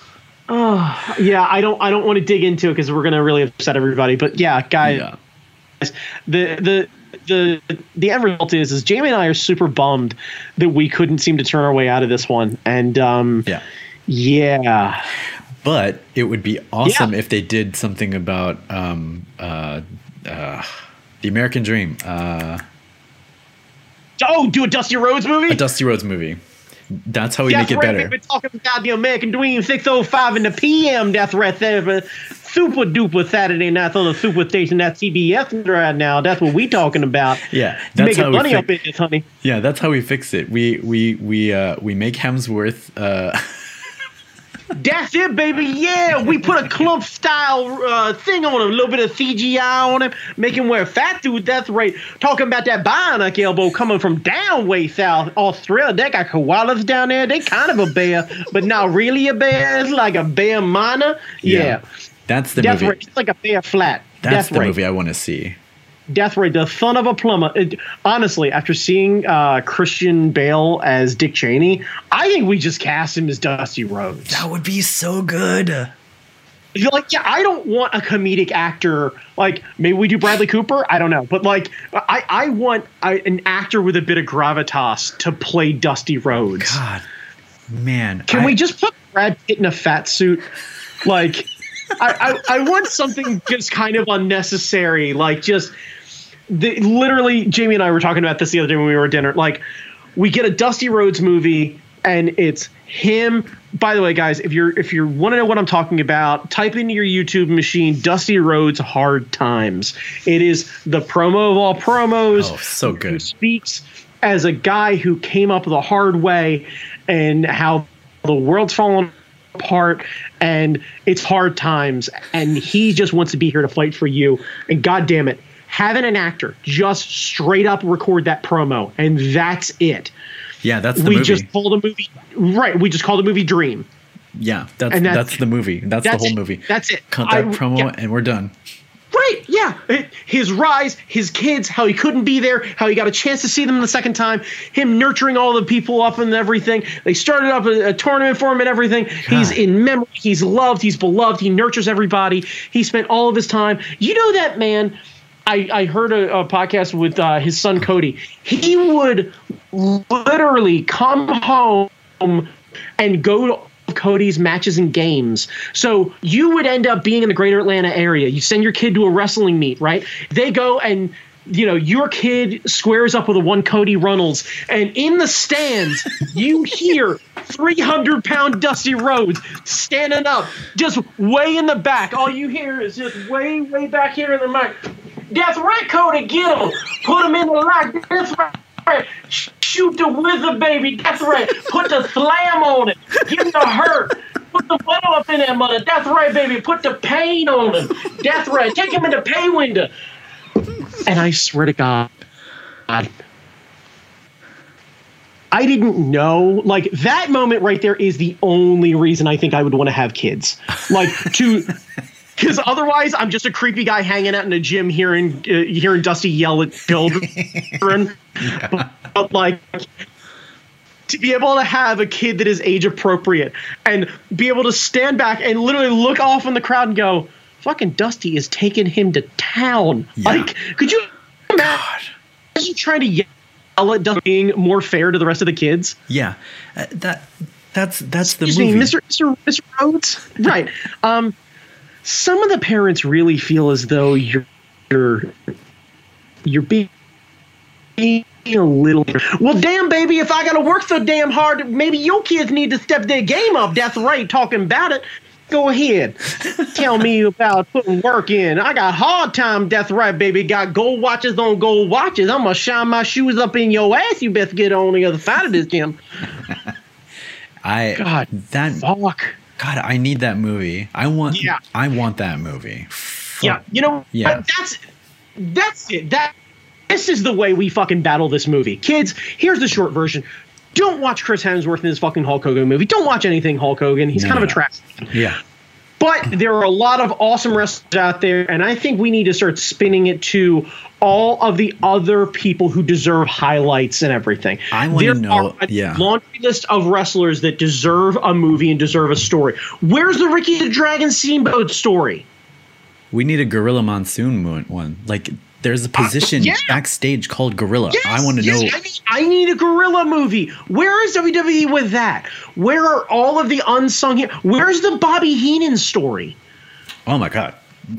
Speaker 2: Oh, yeah, I don't. I don't want to dig into it because we're gonna really upset everybody. But yeah, guys,
Speaker 1: Yeah.
Speaker 2: the the the the end result is is Jamie and I are super bummed that we couldn't seem to turn our way out of this one. And um,
Speaker 1: Yeah.
Speaker 2: yeah,
Speaker 1: But it would be awesome
Speaker 2: Yeah.
Speaker 1: if they did something about um, uh, uh, the American Dream, uh,
Speaker 2: oh, do a Dusty Rhodes movie.
Speaker 1: a Dusty Rhodes movie. That's how we
Speaker 2: Death
Speaker 1: make it
Speaker 2: Ray,
Speaker 1: better.
Speaker 2: We've been talking about the American Dream, six oh five in the P M. Death Ray there, super duper Saturday nights on the super station. That's C B S right now. That's what we talking about.
Speaker 1: Yeah, that's
Speaker 2: Making
Speaker 1: how we
Speaker 2: money
Speaker 1: fi-
Speaker 2: up in this, honey.
Speaker 1: Yeah, that's how we fix it. We we we uh, we make Hemsworth. Uh,
Speaker 2: That's it, baby. Yeah, we put a clump style uh, thing on him, a little bit of C G I on him, make him wear a fat dude. That's right. Talking about that bionic elbow coming from down way south Australia. They got koalas down there. They kind of a bear, but not really a bear. It's like a bear minor. Yeah,
Speaker 1: that's the
Speaker 2: Death
Speaker 1: movie.
Speaker 2: Ray. It's like a bear flat.
Speaker 1: That's
Speaker 2: Death
Speaker 1: the
Speaker 2: Ray.
Speaker 1: movie I want to see.
Speaker 2: Death Ray, the son of a plumber. It, honestly, after seeing uh, Christian Bale as Dick Cheney, I think we just cast him as Dusty Rhodes.
Speaker 1: That would be so good.
Speaker 2: You're like, yeah, I don't want a comedic actor. Like, maybe we do Bradley Cooper. I don't know. But, like, I, I want I, an actor with a bit of gravitas to play Dusty Rhodes.
Speaker 1: God, man.
Speaker 2: Can
Speaker 1: I-
Speaker 2: we just put Brad Pitt in a fat suit? Like, I, I, I want something just kind of unnecessary. Like, just the, literally, Jamie and I were talking about this the other day when we were at dinner. Like, we get a Dusty Rhodes movie, and it's him. By the way, guys, if you're if you want to know what I'm talking about, type into your YouTube machine Dusty Rhodes Hard Times. It is the promo of all promos.
Speaker 1: Oh, so
Speaker 2: Who
Speaker 1: good.
Speaker 2: speaks as a guy who came up the hard way and how the world's fallen apart and it's hard times, and he just wants to be here to fight for you. And God damn it, having an actor just straight up record that promo, and that's it.
Speaker 1: Yeah, that's the
Speaker 2: we
Speaker 1: movie.
Speaker 2: just called the movie right. We just called the movie Dream.
Speaker 1: Yeah, that's,
Speaker 2: And
Speaker 1: that's
Speaker 2: that's-
Speaker 1: the movie. That's, the
Speaker 2: that's
Speaker 1: whole
Speaker 2: it.
Speaker 1: movie.
Speaker 2: That's it.
Speaker 1: Cut that
Speaker 2: I-
Speaker 1: promo
Speaker 2: yeah.
Speaker 1: and we're done.
Speaker 2: Right, yeah. His rise, his kids, how he couldn't be there, how he got a chance to see them the second time, him nurturing all the people up and everything. They started up a, a tournament for him and everything. He's in memory. He's loved. He's beloved. He nurtures everybody. He spent all of his time. You know that man, I, I heard a, a podcast with uh, his son Cody. He would literally come home and go to Cody's matches and games. So you would end up being in the greater Atlanta area. You send your kid to a wrestling meet, right? They go and, you know, your kid squares up with a one Cody Runnels, and in the stands, you hear three hundred pound Dusty Rhodes standing up, just way in the back. All you hear is just way, way back here in the mic. That's right, Cody, get him. Put him in the lock. That's right. Shoot the wizard, baby. That's right. Put the slam on it. Give him the hurt. Put the butter up in that mother. That's right, baby. Put the pain on him. That's right. Take him in the pay window. And I swear to God, I didn't know. Like, that moment right there is the only reason I think I would want to have kids. Like, to... Because otherwise, I'm just a creepy guy hanging out in a gym hearing uh, hearing Dusty yell at children. yeah. but, but like, to be able to have a kid that is age appropriate and be able to stand back and literally look off in the crowd and go, "Fucking Dusty is taking him to town." Yeah. Like, could you imagine God. trying to yell at Dusty being more fair to the rest of the kids?
Speaker 1: Yeah, uh, that that's that's
Speaker 2: Excuse
Speaker 1: the movie,
Speaker 2: me, Mister Mister Mister Rhodes. Right. Um. Some of the parents really feel as though you're you're, you're being a little. Well, damn, baby, if I got to work so damn hard, maybe your kids need to step their game up. That's right, talking about it. Go ahead. Tell me about putting work in. I got hard time. That's right, baby. Got gold watches on gold watches. I'm going to shine my shoes up in your ass. You best get on the other side of this, Jim.
Speaker 1: I
Speaker 2: God,
Speaker 1: that
Speaker 2: fuck.
Speaker 1: God, I need that movie. I want.
Speaker 2: Yeah.
Speaker 1: I want that movie. Fuck.
Speaker 2: Yeah, you know.
Speaker 1: Yeah.
Speaker 2: That's that's it. That this is the way we fucking battle this movie, kids. Here's the short version. Don't watch Chris Hemsworth in this fucking Hulk Hogan movie. Don't watch anything Hulk Hogan. He's
Speaker 1: No,
Speaker 2: kind of
Speaker 1: no.
Speaker 2: a trash.
Speaker 1: Yeah.
Speaker 2: But there are a lot of awesome wrestlers out there, and I think we need to start spinning it to all of the other people who deserve highlights and everything.
Speaker 1: I want
Speaker 2: There
Speaker 1: to know.
Speaker 2: are a
Speaker 1: Yeah.
Speaker 2: laundry list of wrestlers that deserve a movie and deserve a story. Where's the Ricky the Dragon Steamboat story?
Speaker 1: We need a Gorilla Monsoon mo- one. Like, there's a position
Speaker 2: yeah.
Speaker 1: backstage called Gorilla.
Speaker 2: Yes,
Speaker 1: I want to
Speaker 2: yes,
Speaker 1: know.
Speaker 2: I need, I need a gorilla movie. Where is W W E with that? Where are all of the unsung heroes? Where's the Bobby Heenan story?
Speaker 1: Oh my God.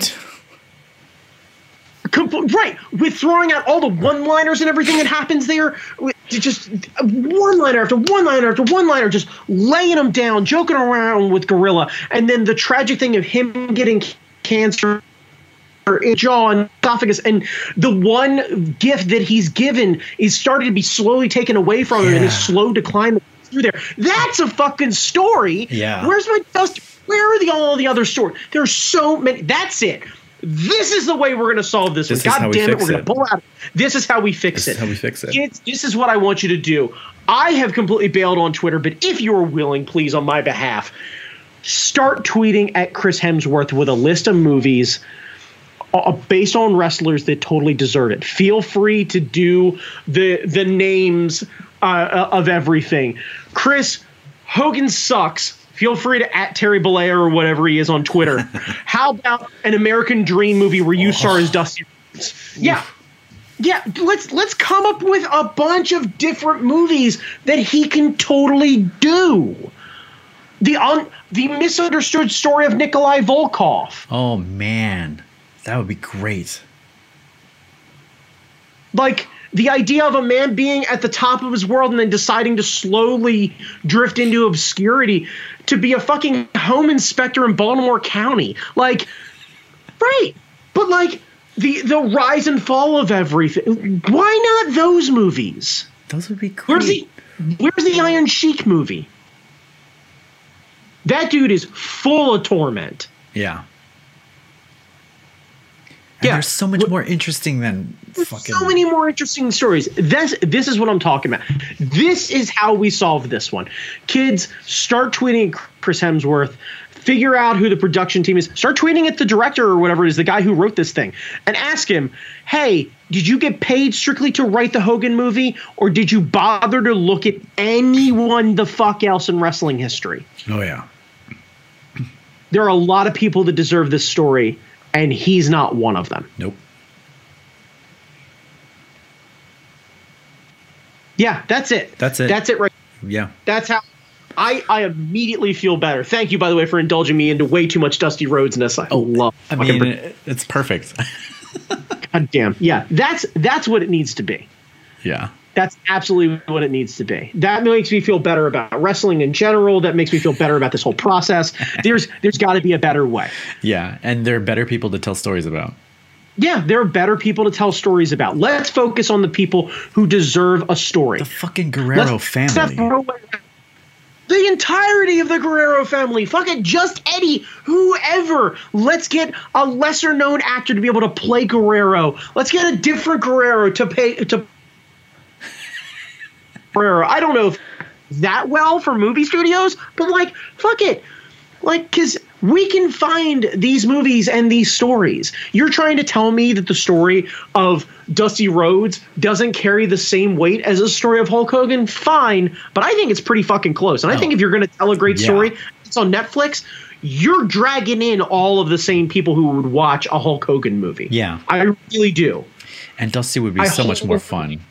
Speaker 2: Compl- right, with throwing out all the one-liners and everything that happens there, with just one-liner after one-liner after one-liner, just laying them down, joking around with Gorilla, and then the tragic thing of him getting cancer in jaw and esophagus, and the one gift that he's given is starting to be slowly taken away from him,
Speaker 1: Yeah.
Speaker 2: and his slow decline through there. That's a fucking story.
Speaker 1: Yeah.
Speaker 2: Where's my dust? Where are the all the other stories? There's so many. That's it. This is the way we're going to solve this.
Speaker 1: This
Speaker 2: one.
Speaker 1: is how
Speaker 2: God
Speaker 1: we
Speaker 2: damn it,
Speaker 1: fix
Speaker 2: we're going
Speaker 1: it.
Speaker 2: to pull out. This is how we fix
Speaker 1: This
Speaker 2: it.
Speaker 1: is how we fix it.
Speaker 2: Kids, this is what I want you to do. I have completely bailed on Twitter, but if you're willing, please, on my behalf, start tweeting at Chris Hemsworth with a list of movies uh, based on wrestlers that totally deserve it. Feel free to do the the names uh, of everything. Chris, Hogan sucks. Feel free to at Terry Bollea or whatever he is on Twitter. How about an American Dream movie where you star as Dusty Rhodes? Yeah. Yeah, let's let's come up with a bunch of different movies that he can totally do. The un, the misunderstood story of Nikolai Volkov.
Speaker 1: Oh man, that would be great.
Speaker 2: Like the idea of a man being at the top of his world and then deciding to slowly drift into obscurity to be a fucking home inspector in Baltimore County. Like, right. But like the the rise and fall of everything. Why not those movies?
Speaker 1: Those would be great.
Speaker 2: Where's the Where's the Iron Sheik movie? That dude is full of torment.
Speaker 1: Yeah. And
Speaker 2: Yeah.
Speaker 1: there's so much more interesting than fucking.
Speaker 2: So many more interesting stories. This this is what I'm talking about. This is how we solve this one. Kids, start tweeting Chris Hemsworth. Figure out who the production team is. Start tweeting at the director or whatever it is, the guy who wrote this thing, and ask him, hey, did you get paid strictly to write the Hogan movie, or did you bother to look at anyone the fuck else in wrestling history?
Speaker 1: Oh, yeah.
Speaker 2: There are a lot of people that deserve this story, and he's not one of them.
Speaker 1: Nope.
Speaker 2: Yeah, that's it.
Speaker 1: That's it.
Speaker 2: That's it right.
Speaker 1: Yeah.
Speaker 2: That's how I, I immediately feel better. Thank you, by the way, for indulging me into way too much Dusty Rhodes-ness. I
Speaker 1: oh,
Speaker 2: love
Speaker 1: I mean, it, it's perfect.
Speaker 2: God damn. Yeah, that's that's what it needs to be.
Speaker 1: Yeah.
Speaker 2: That's absolutely what it needs to be. That makes me feel better about wrestling in general. That makes me feel better about this whole process. There's there's got to be a better way.
Speaker 1: Yeah, and there are better people to tell stories about.
Speaker 2: Yeah, there are better people to tell stories about. Let's focus on the people who deserve a story.
Speaker 1: The fucking Guerrero
Speaker 2: Let's
Speaker 1: family.
Speaker 2: The entirety of the Guerrero family. Fuck it, just Eddie. Whoever. Let's get a lesser known actor to be able to play Guerrero. Let's get a different Guerrero to pay to Guerrero. I don't know if that well for movie studios, but like, fuck it. Like, because we can find these movies and these stories. You're trying to tell me that the story of Dusty Rhodes doesn't carry the same weight as a story of Hulk Hogan? Fine, but I think it's pretty fucking close. And I think if you're going to tell a great
Speaker 1: Yeah.
Speaker 2: story, it's on Netflix, you're dragging in all of the same people who would watch a Hulk Hogan movie.
Speaker 1: Yeah.
Speaker 2: I really do.
Speaker 1: And Dusty would be
Speaker 2: I
Speaker 1: so much
Speaker 2: hope-
Speaker 1: more fun.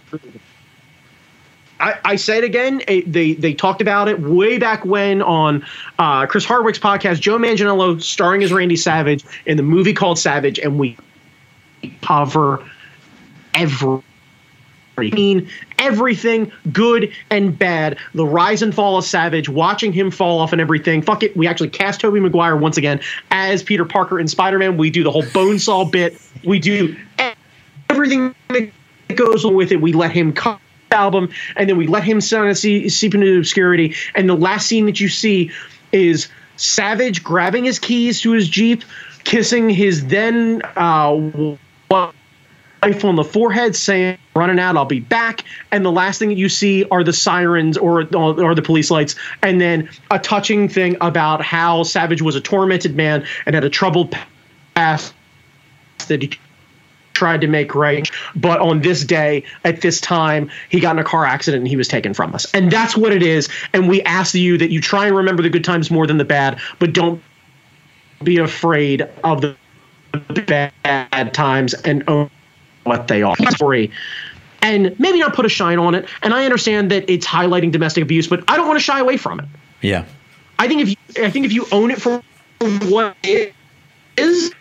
Speaker 2: I, I say it again. It, they they talked about it way back when on uh, Chris Hardwick's podcast. Joe Manganiello starring as Randy Savage in the movie called Savage, and we cover every everything good and bad. The rise and fall of Savage, watching him fall off and everything. Fuck it. We actually cast Tobey Maguire once again as Peter Parker in Spider-Man. We do the whole Bonesaw bit. We do everything that goes with it. We let him come. Album, and then we let him kind of see, seep into obscurity. And the last scene that you see is Savage grabbing his keys to his Jeep, kissing his then uh, wife on the forehead, saying, "Running out, I'll be back." And the last thing that you see are the sirens or or the police lights, and then a touching thing about how Savage was a tormented man and had a troubled past that he tried to make right, but on this day at this time he got in a car accident and he was taken from us. And that's what it is. And we ask you that you try and remember the good times more than the bad, but don't be afraid of the bad times and own what they are. Story. And maybe not put a shine on it. And I understand that it's highlighting domestic abuse, but I don't want to shy away from it.
Speaker 1: Yeah.
Speaker 2: I think if you I think if you own it for what it is,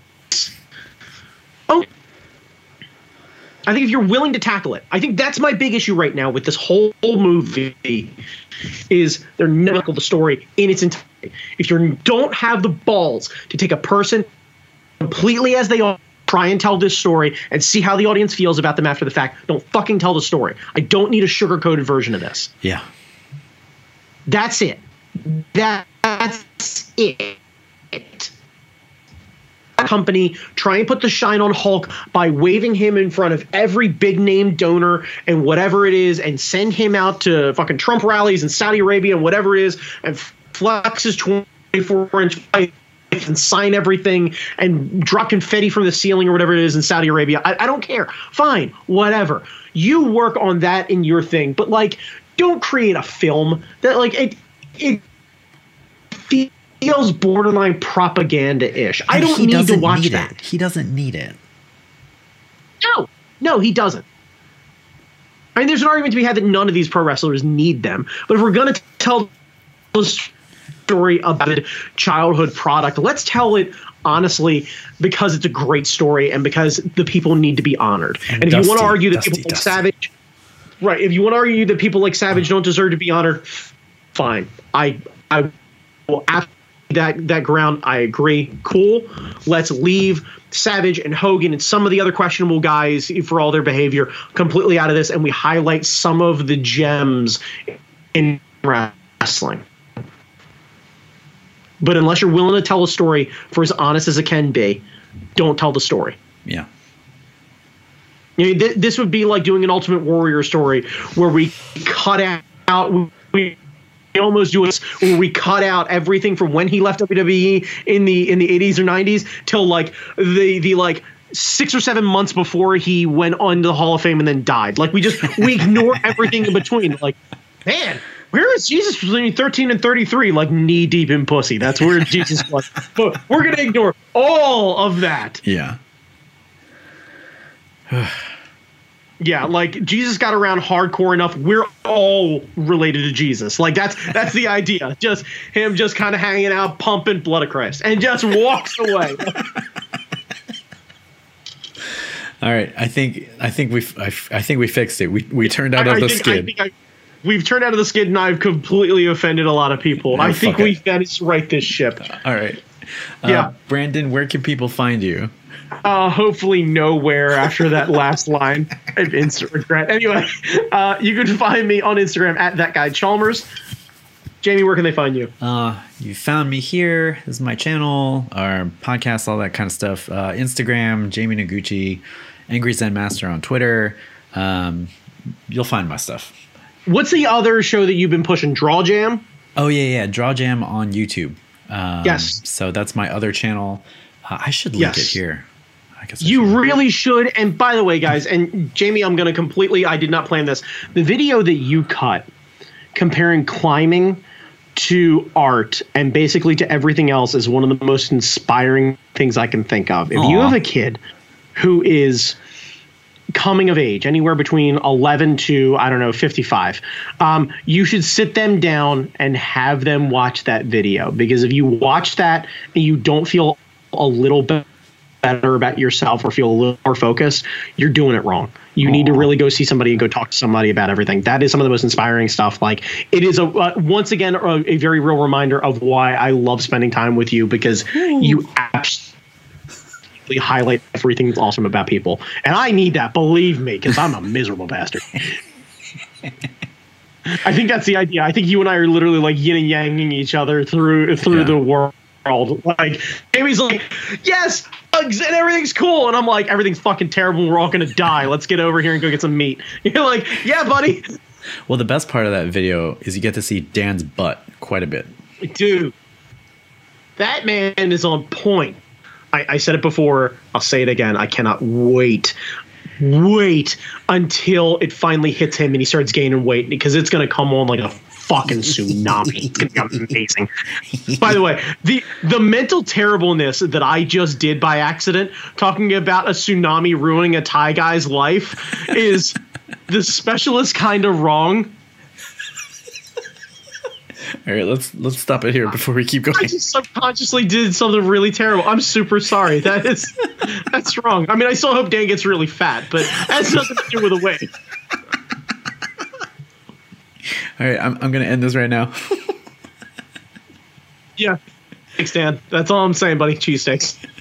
Speaker 2: oh I think if you're willing to tackle it, I think that's my big issue right now with this whole movie is they're not tackle the story in its entirety. If you don't have the balls to take a person completely as they are, try and tell this story and see how the audience feels about them after the fact, don't fucking tell the story. I don't need a sugar-coated version of this.
Speaker 1: Yeah.
Speaker 2: That's it. That's it. Company try and put the shine on Hulk by waving him in front of every big name donor and whatever it is, and send him out to fucking Trump rallies in Saudi Arabia and whatever it is, and flex his twenty-four inch pipe and sign everything and drop confetti from the ceiling or whatever it is in Saudi Arabia. I, I don't care. Fine, whatever. You work on that in your thing, but like, don't create a film that like it it feels borderline propaganda-ish. I don't need to watch
Speaker 1: need
Speaker 2: that.
Speaker 1: It. He doesn't need it.
Speaker 2: No, no, he doesn't. I mean, there's an argument to be had that none of these pro wrestlers need them. But if we're going to tell a story about a childhood product, let's tell it honestly because it's a great story and because the people need to be honored. And, and if
Speaker 1: Dusty,
Speaker 2: you want to argue that
Speaker 1: Dusty,
Speaker 2: people like
Speaker 1: Dusty.
Speaker 2: Savage, right? If you want to argue that people like Savage don't deserve to be honored, fine. I I will absolutely. That that ground, I agree. Cool. Let's leave Savage and Hogan and some of the other questionable guys for all their behavior completely out of this, and we highlight some of the gems in wrestling. But unless you're willing to tell a story for as honest as it can be, don't tell the story.
Speaker 1: Yeah.
Speaker 2: You know, th- this would be like doing an Ultimate Warrior story where we cut out we almost do it where we cut out everything from when he left W W E in the in the eighties or nineties till like the the like six or seven months before he went on to the Hall of Fame and then died. Like we just we ignore everything in between. Like, man, where is Jesus between thirteen and thirty-three? Like knee deep in pussy. That's where Jesus was. But we're gonna ignore all of that.
Speaker 1: Yeah.
Speaker 2: Yeah, like Jesus got around hardcore enough. We're all related to Jesus. Like that's that's the idea. Just him, just kind of hanging out, pumping blood of Christ, and just walks away.
Speaker 1: All right, I think I think we I, I think we fixed it. We we turned out I, of the I think, skid. I think I,
Speaker 2: we've turned out of the skid, and I've completely offended a lot of people. No, I think we've got to right this ship.
Speaker 1: All right. Uh,
Speaker 2: yeah,
Speaker 1: Brandon, where can people find you?
Speaker 2: Uh, hopefully nowhere after that last line of instant regret. Anyway, uh, you can find me on Instagram at that guy Chalmers. Jamie, where can they find you?
Speaker 1: Uh, you found me here. This is my channel, our podcast, all that kind of stuff. Uh, Instagram, Jamie Noguchi, Angry Zen Master on Twitter. Um, you'll find my stuff.
Speaker 2: What's the other show that you've been pushing? Draw Jam?
Speaker 1: Oh, yeah, yeah. Draw Jam on YouTube. Um,
Speaker 2: yes.
Speaker 1: So that's my other channel. Uh, I should link yes. it here. I guess I
Speaker 2: you
Speaker 1: should.
Speaker 2: really should. And by the way, guys, and Jamie, I'm going to completely, I did not plan this. The video that you cut comparing climbing to art and basically to everything else is one of the most inspiring things I can think of. If Aww. you have a kid who is coming of age, anywhere between eleven to, I don't know, fifty-five, um, you should sit them down and have them watch that video. Because if you watch that and you don't feel a little bit better about yourself or feel a little more focused, you're doing it wrong. You Aww. need to really go see somebody and go talk to somebody about everything. That is some of the most inspiring stuff. Like it is a uh, once again a, a very real reminder of why I love spending time with you, because Ooh. you absolutely highlight everything that's awesome about people, and I need that. Believe me, because I'm a miserable bastard. I think that's the idea. I think you and I are literally like yin and yanging each other through through yeah. the world. Like Amy's like, yes, and everything's cool, and I'm like, everything's fucking terrible. We're all gonna die. Let's get over here and go get some meat. You're like, yeah, buddy.
Speaker 1: Well, the best part of that video is you get to see Dan's butt quite a bit.
Speaker 2: Dude, that man is on point. I, I said it before. I'll say it again. I cannot wait. Wait until it finally hits him and he starts gaining weight, because it's gonna come on like a fucking tsunami. It's gonna be amazing. By the way, the the mental terribleness that I just did by accident, talking about a tsunami ruining a Thai guy's life, is the specialist kind of wrong.
Speaker 1: All right, let's let's stop it here before we keep going.
Speaker 2: I just subconsciously did something really terrible. I'm super sorry. That is that's wrong. I mean, I still hope Dan gets really fat, but that has nothing to do with the weight.
Speaker 1: All right, I'm I'm gonna end this right now.
Speaker 2: Yeah, thanks, Dan. That's all I'm saying, buddy. Cheesesteaks.